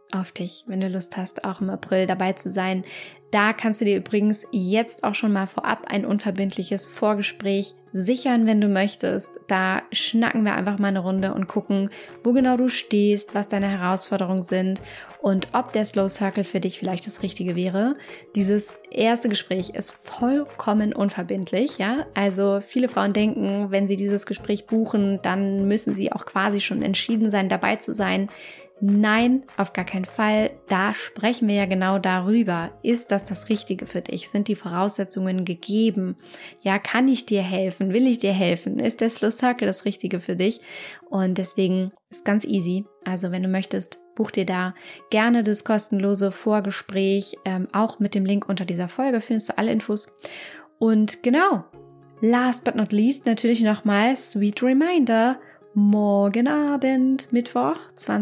auf dich, wenn du Lust hast, auch im April dabei zu sein. Da kannst du dir übrigens jetzt auch schon mal vorab ein unverbindliches Vorgespräch sichern, wenn du möchtest. Da schnacken wir einfach mal eine Runde und gucken, wo genau du stehst, was deine Herausforderungen sind und ob der Slow Circle für dich vielleicht das Richtige wäre. Dieses erste Gespräch ist vollkommen unverbindlich, ja? Also viele Frauen denken, wenn sie dieses Gespräch buchen, dann müssen sie auch quasi schon entschieden sein, dabei zu sein. Nein, auf gar keinen Fall. Da sprechen wir ja genau darüber. Ist das Richtige für dich? Sind die Voraussetzungen gegeben? Ja, kann ich dir helfen? Will ich dir helfen? Ist der Slow Circle das Richtige für dich? Und deswegen ist ganz easy. Also wenn du möchtest, buch dir da gerne das kostenlose Vorgespräch. Auch mit dem Link unter dieser Folge findest du alle Infos. Und genau, last but not least natürlich nochmal sweet reminder. Morgen Abend, Mittwoch,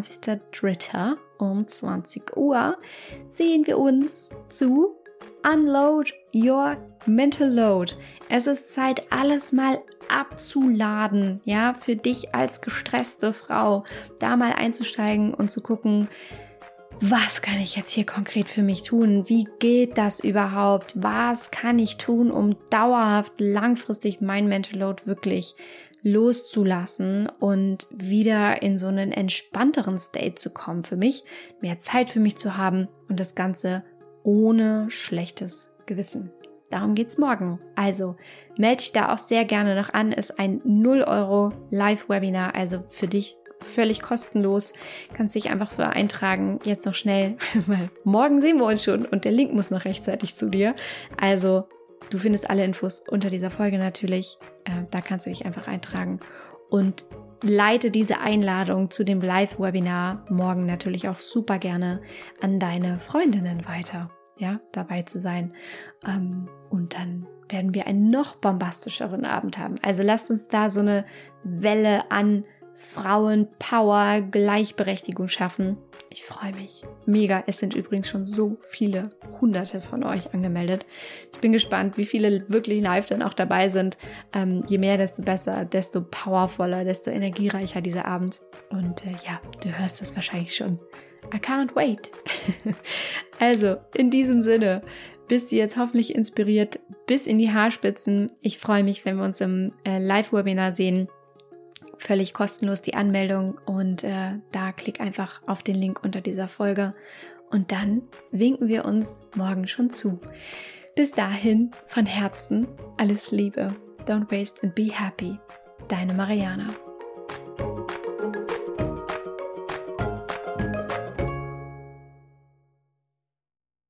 20.03. um 20 Uhr sehen wir uns zu Unload Your Mental Load. Es ist Zeit, alles mal abzuladen, ja, für dich als gestresste Frau, da mal einzusteigen und zu gucken, was kann ich jetzt hier konkret für mich tun? Wie geht das überhaupt? Was kann ich tun, um dauerhaft, langfristig mein Mental Load wirklich loszulassen und wieder in so einen entspannteren State zu kommen für mich, mehr Zeit für mich zu haben und das Ganze ohne schlechtes Gewissen. Darum geht's morgen. Also melde dich da auch sehr gerne noch an. Ist ein 0 € Live-Webinar, also für dich völlig kostenlos. Kannst dich einfach für eintragen, jetzt noch schnell, weil morgen sehen wir uns schon und der Link muss noch rechtzeitig zu dir. Also du findest alle Infos unter dieser Folge natürlich. Da kannst du dich einfach eintragen und leite diese Einladung zu dem Live-Webinar morgen natürlich auch super gerne an deine Freundinnen weiter, ja, dabei zu sein. Und dann werden wir einen noch bombastischeren Abend haben. Also lasst uns da so eine Welle an Frauenpower, Gleichberechtigung schaffen. Ich freue mich. Mega. Es sind übrigens schon so viele Hunderte von euch angemeldet. Ich bin gespannt, wie viele wirklich live dann auch dabei sind. Je mehr, desto besser, desto powervoller, desto energiereicher dieser Abend. Und ja, du hörst es wahrscheinlich schon. I can't wait. Also, in diesem Sinne, bist du jetzt hoffentlich inspiriert bis in die Haarspitzen. Ich freue mich, wenn wir uns im Live-Webinar sehen. Völlig kostenlos die Anmeldung und da klick einfach auf den Link unter dieser Folge und dann winken wir uns morgen schon zu. Bis dahin von Herzen alles Liebe. Don't waste and be happy. Deine Mariana.